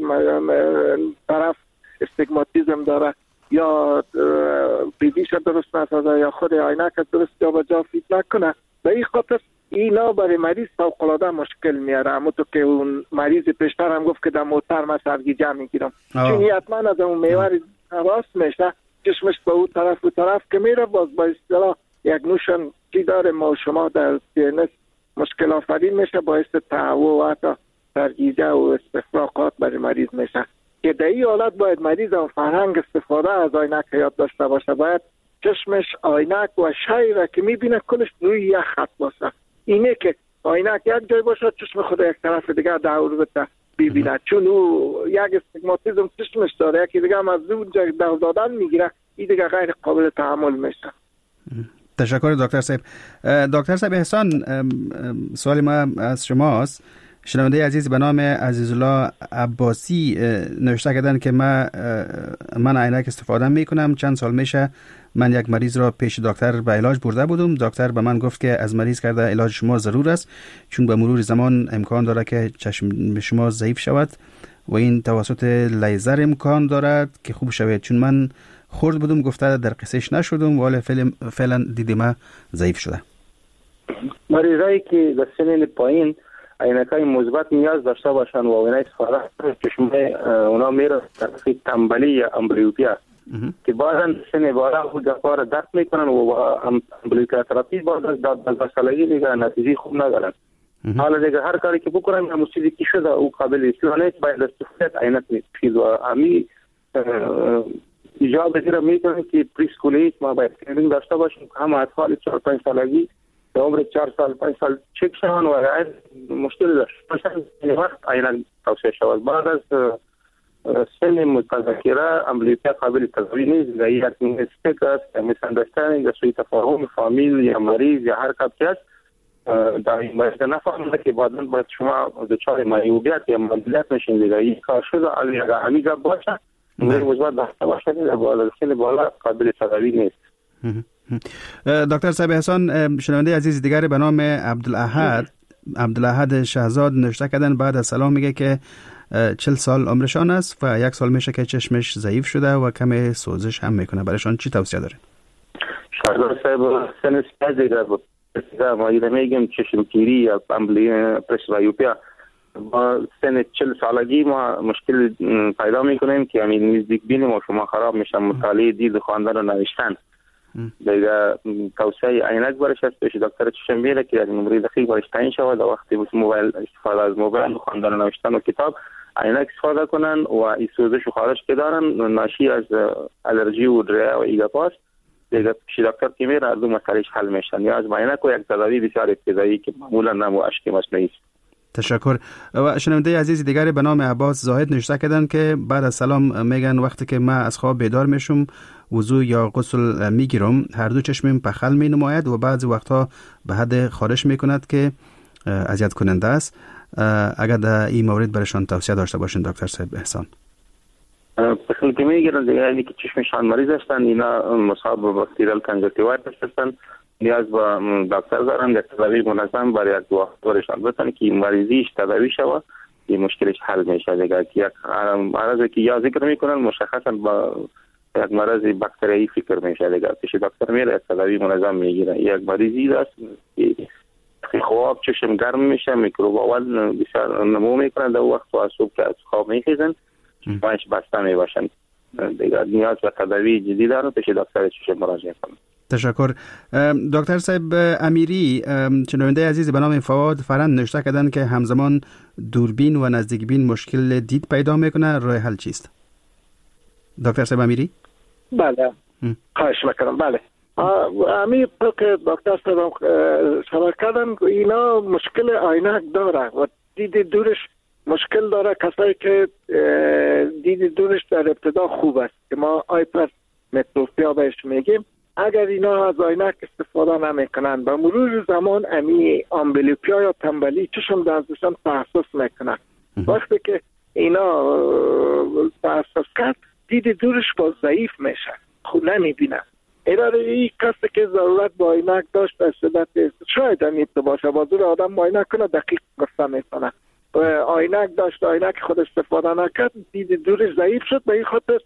طرف استگماتیزم داره یا پیدیش درست نشده یا خود عینک درست جا به جا فیت نکنه، به این خاطر اینا برای مریض فوق‌العاده مشکل میاره. اما تو که اون مریض پیشتر هم گفت که در موتر من سرگیجه میگیرم، چون حتما از اون میوه راست میشه چشمش به اون طرف و طرف که میره، باز با اصطلاح یک نوشن چی داره ما شما در سینس مشکل آفرین میشه، باعث تهوع و حتی سرگیجه و استفراغات برای مریض میشه که در این حالت باید مریض هم فرهنگ استفاده از عینک یاد داشته باشه، باید چشمش عینک و شی را که میبینه کلش روی یک خط باشه، اینه که عینک یک جای باشه چشم خود یک طرف دیگه دور بده ببینه، چون او یک استگماتیزم چشمش داره، یکی دیگه هم از اونجا دور دادن میگیره، این دیگه غیر قابل تحمل میشه. تشکر دکتر صاحب. دکتر صاحب احسان، سوال ما از شماست. شنونده عزیز به نام عزیزالله عباسی نوشته کردن که من من عینک استفاده میکنم، چند سال میشه من یک مریض را پیش دکتر به علاج برده بودم، دکتر به من گفت که از مریض کرده علاج شما ضرور است چون به مرور زمان امکان داره که چشم شما ضعیف شود و این توسط لیزر امکان دارد که خوب شود، چون من خورد بودم گفته در قصهش نشدم ولی فعلا دیدم ضعیف شده. مریضایی که در سن پایین عینکای مثبت نیاز داشته باشن و اینا استفاده چشمه اونا میره طرف تنبلی یا امبلیوپیا که بعضا سن بالا خود کار درد میکنن و امبلیوپیا تراپی بعد از دو سالگی دیگه نتیجه خوب ندارن. حالا دیگه هر کاری که بکنن هم چیزی که شده او قابل استفاده نیست، باید استفاده عینک نیست و امی ایجاب بگیره میکنه که پریسکولیت ما باید ترینینگ داشته باشیم، هم اطفال چهار پنج سالگی در عمر چهار سال پنج سال چک شوند و اگر مشکل داشت باشند وقت عینک توصیه شود. بعد از سن متذکره امبلیوپیا قابل تداوی نیست و یک میستیک است، میساندرستندینگ، سوء تفاهم فامیل یا مریض یا هر کسی است در این مورد نفهمیده که بعدا باید شما دچار معیوبیت یا معلولیت میشین دیگه. این کار شده علی اگر همیشه باشه نور مثبت داشته باشه در بالا سن بالا قابل تداوی نیست. دکتر صاحب احسان، شنونده عزیز دیگری به نام عبدالاحد عبدالاحد شهزاد نوشته کردن بعد از سلام میگه که چل سال عمرشان است و یک سال میشه که چشمش ضعیف شده و کم سوزش هم میکنه. برایشان چی توصیه دارین؟ شهزاد صاحب سن سپاس دیگه بود ما ایده میگیم چشمگیری یا پرسبایوپیا با سن چل سالگی ما مشکل پیدا میکنیم که همین نزدیک بین ما شما خراب میشن، مطالعه دید خواندن و نوشتن دیگه. توصیه عینک برش است پیش دکتر چشم بیره که از نمره دقیق برش تعیین شود و وقتی موبایل استفاده از موبایل خواندن و نوشتن و کتاب عینک استفاده کنن و این سوزش و خارش که دارن ناشی از الرژی و دریه و ایگاپاس دیگه پیش دکتر که میره از دو مسئلهش حل میشن یا از عینک و یک تداوی بسیار ابتدایی که معمولا نمو اشک مصنوعی است. تشکر. و شنونده عزیز دیگری به نام عباس زاهد نوشته کردن که بعد از سلام میگن وقتی که من از خواب بیدار میشم وضو یا غسل میگیرم هر دو چشمم پخل می نماید و بعضی وقتها به حد خارش میکند که اذیت کننده است. اگر در این مورد برشان توصیه داشته باشین دکتر صاحب احسان. پخل که میگیرن دیگه یعنی که چشمشان مریض هستن، اینا مصاب به باکتریال کنجکتیوایتس هستن، نیاز به دکتر دارن یک تداوی منظم برای یک وقت برشان بتن که این مریضیش تداوی شود این مشکلش حل میشه دیگه. یک مرضی که یا ذکر میکنن مشخصا با یک مرض باکتریایی فکر میشه دیگه. پیش دکتر میره تداوی منظم میگیره. یک مریضی است که خواب چشم گرم میشه، میکروب اول بسیار نمو میکنن در وقت و صبح که از خواب میخیزن چشمش بسته میباشن دیگه. نیاز به تداوی جدی دارن پیش دکتر چشم مراجعه کنن. تشکر. دکتر صاحب امیری شنونده عزیز به نام فواد فرند نوشته کردن که همزمان دوربین و نزدیک بین مشکل دید پیدا میکنه، راه حل چیست؟ دکتر صاحب امیری؟ بله خواهش میکنم. بله امیر که دکتر صاحب شرح کردن اینا مشکل عینک داره و دید دورش مشکل داره. کسایی که دید دورش در ابتدا خوب است که ما آیپر متروپیا بهش میگیم، اگر اینا از عینک استفاده نمیکنن به مرور زمان امی آمبلیوپیا یا تنبلی چشم دستشان تحسس میکنن. وقتی که اینا تحسس کرد دید دورش با ضعیف میشه، خود نمیبینن. ایراره این کسی که ضرورت با عینک داشت در شدت شاید هم باشه بازور آدم با عینک کنه دقیق گفته میکنه عینک داشت عینک خود استفاده نکرد دید دورش ضعیف شد به این خاطر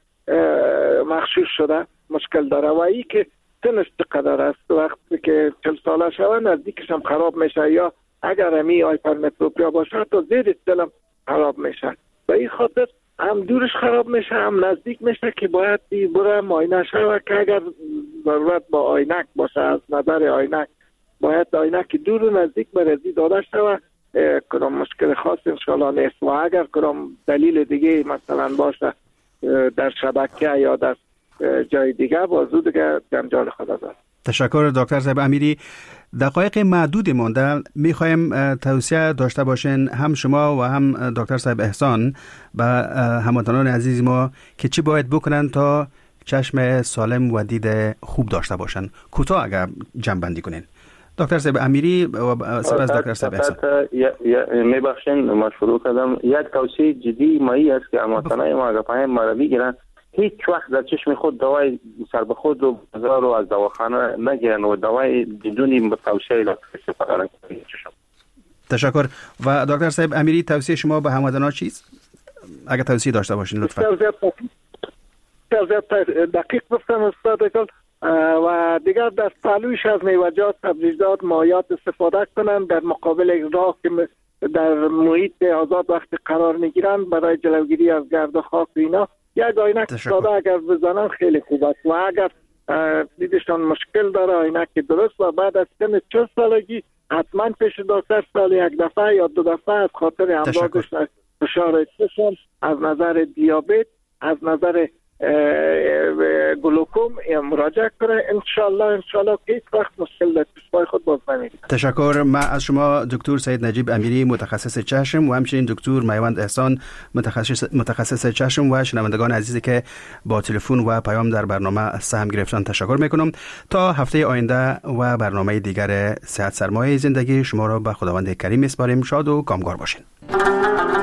مخشوش شده مشکل داره. و این که سنش چقدر است وقتی که چل ساله شوه نزدیکش هم خراب میشه یا اگر همی هایپرمتروپیا باشه تا زیر دلم خراب میشه. به این خاطر هم دورش خراب میشه هم نزدیک میشه که باید بره معاینه شوه که اگر ضرورت با عینک باشه از نظر عینک باید عینک دور و نزدیک برزی داده شوه. کدام مشکل خاص انشاءالله نیست و اگر کدام دلیل دیگه مثلا باشه در شبکه یا در جای دیگه بازو دیگه جنجال خدا داره. تشکر دکتر صاحب امیری. دقایق معدود مانده میخوایم توصیه داشته باشین هم شما و هم دکتر صاحب احسان به هموطنان عزیز ما که چی باید بکنن تا چشم سالم و دید خوب داشته باشن. کوتاه اگر جمع بندی کنین. دکتر صاحب امیری و سپس دکتر صاحب احسان. میبخشین ما شروع کردم. یک توصیه جدی مایی است که هموطنان ما اگر پای ما رو بگیرن هیچ وقت در چشم خود دوای سر به خود رو بازار رو از دواخانه نگیرن و دوای بدون توصیه دکتر استفاده نکنن. تشکر. و دکتر صاحب امیری توصیه شما به هموطنان چیست؟ اگر توصیه داشته باشین لطفا. توضیح دقیق گفتم استاد و دیگر در پهلویش از میوه‌جات سبزیجات مایعات استفاده کنند در مقابل راه که در محیط آزاد وقتی قرار میگیرن برای جلوگیری از گرد و خاک اینا یک عینک ساده اگر بزنن خیلی خوب است. و اگر دیدشان مشکل داره عینک درست و بعد از سن چل سالگی حتما پیش دکتر سال یک دفعه یا دو دفعه از خاطر امراض فشار چشم از نظر دیابت از نظر گلوکوم مراجعه کنه. انشالله انشالله که هیچ وقت مشکل در چشمای خود باز نمی‌بینه. تشکر. من از شما دکتر سید نجیب امیری متخصص چشم و همچنین دکتر میوند احسان متخصص متخصص چشم و شنوندگان عزیزی که با تلفن و پیام در برنامه سهم گرفتن تشکر میکنم. تا هفته آینده و برنامه دیگر صحت سرمایه زندگی شما را به خداوند کریم میسپاریم. شاد و کامگار باشین.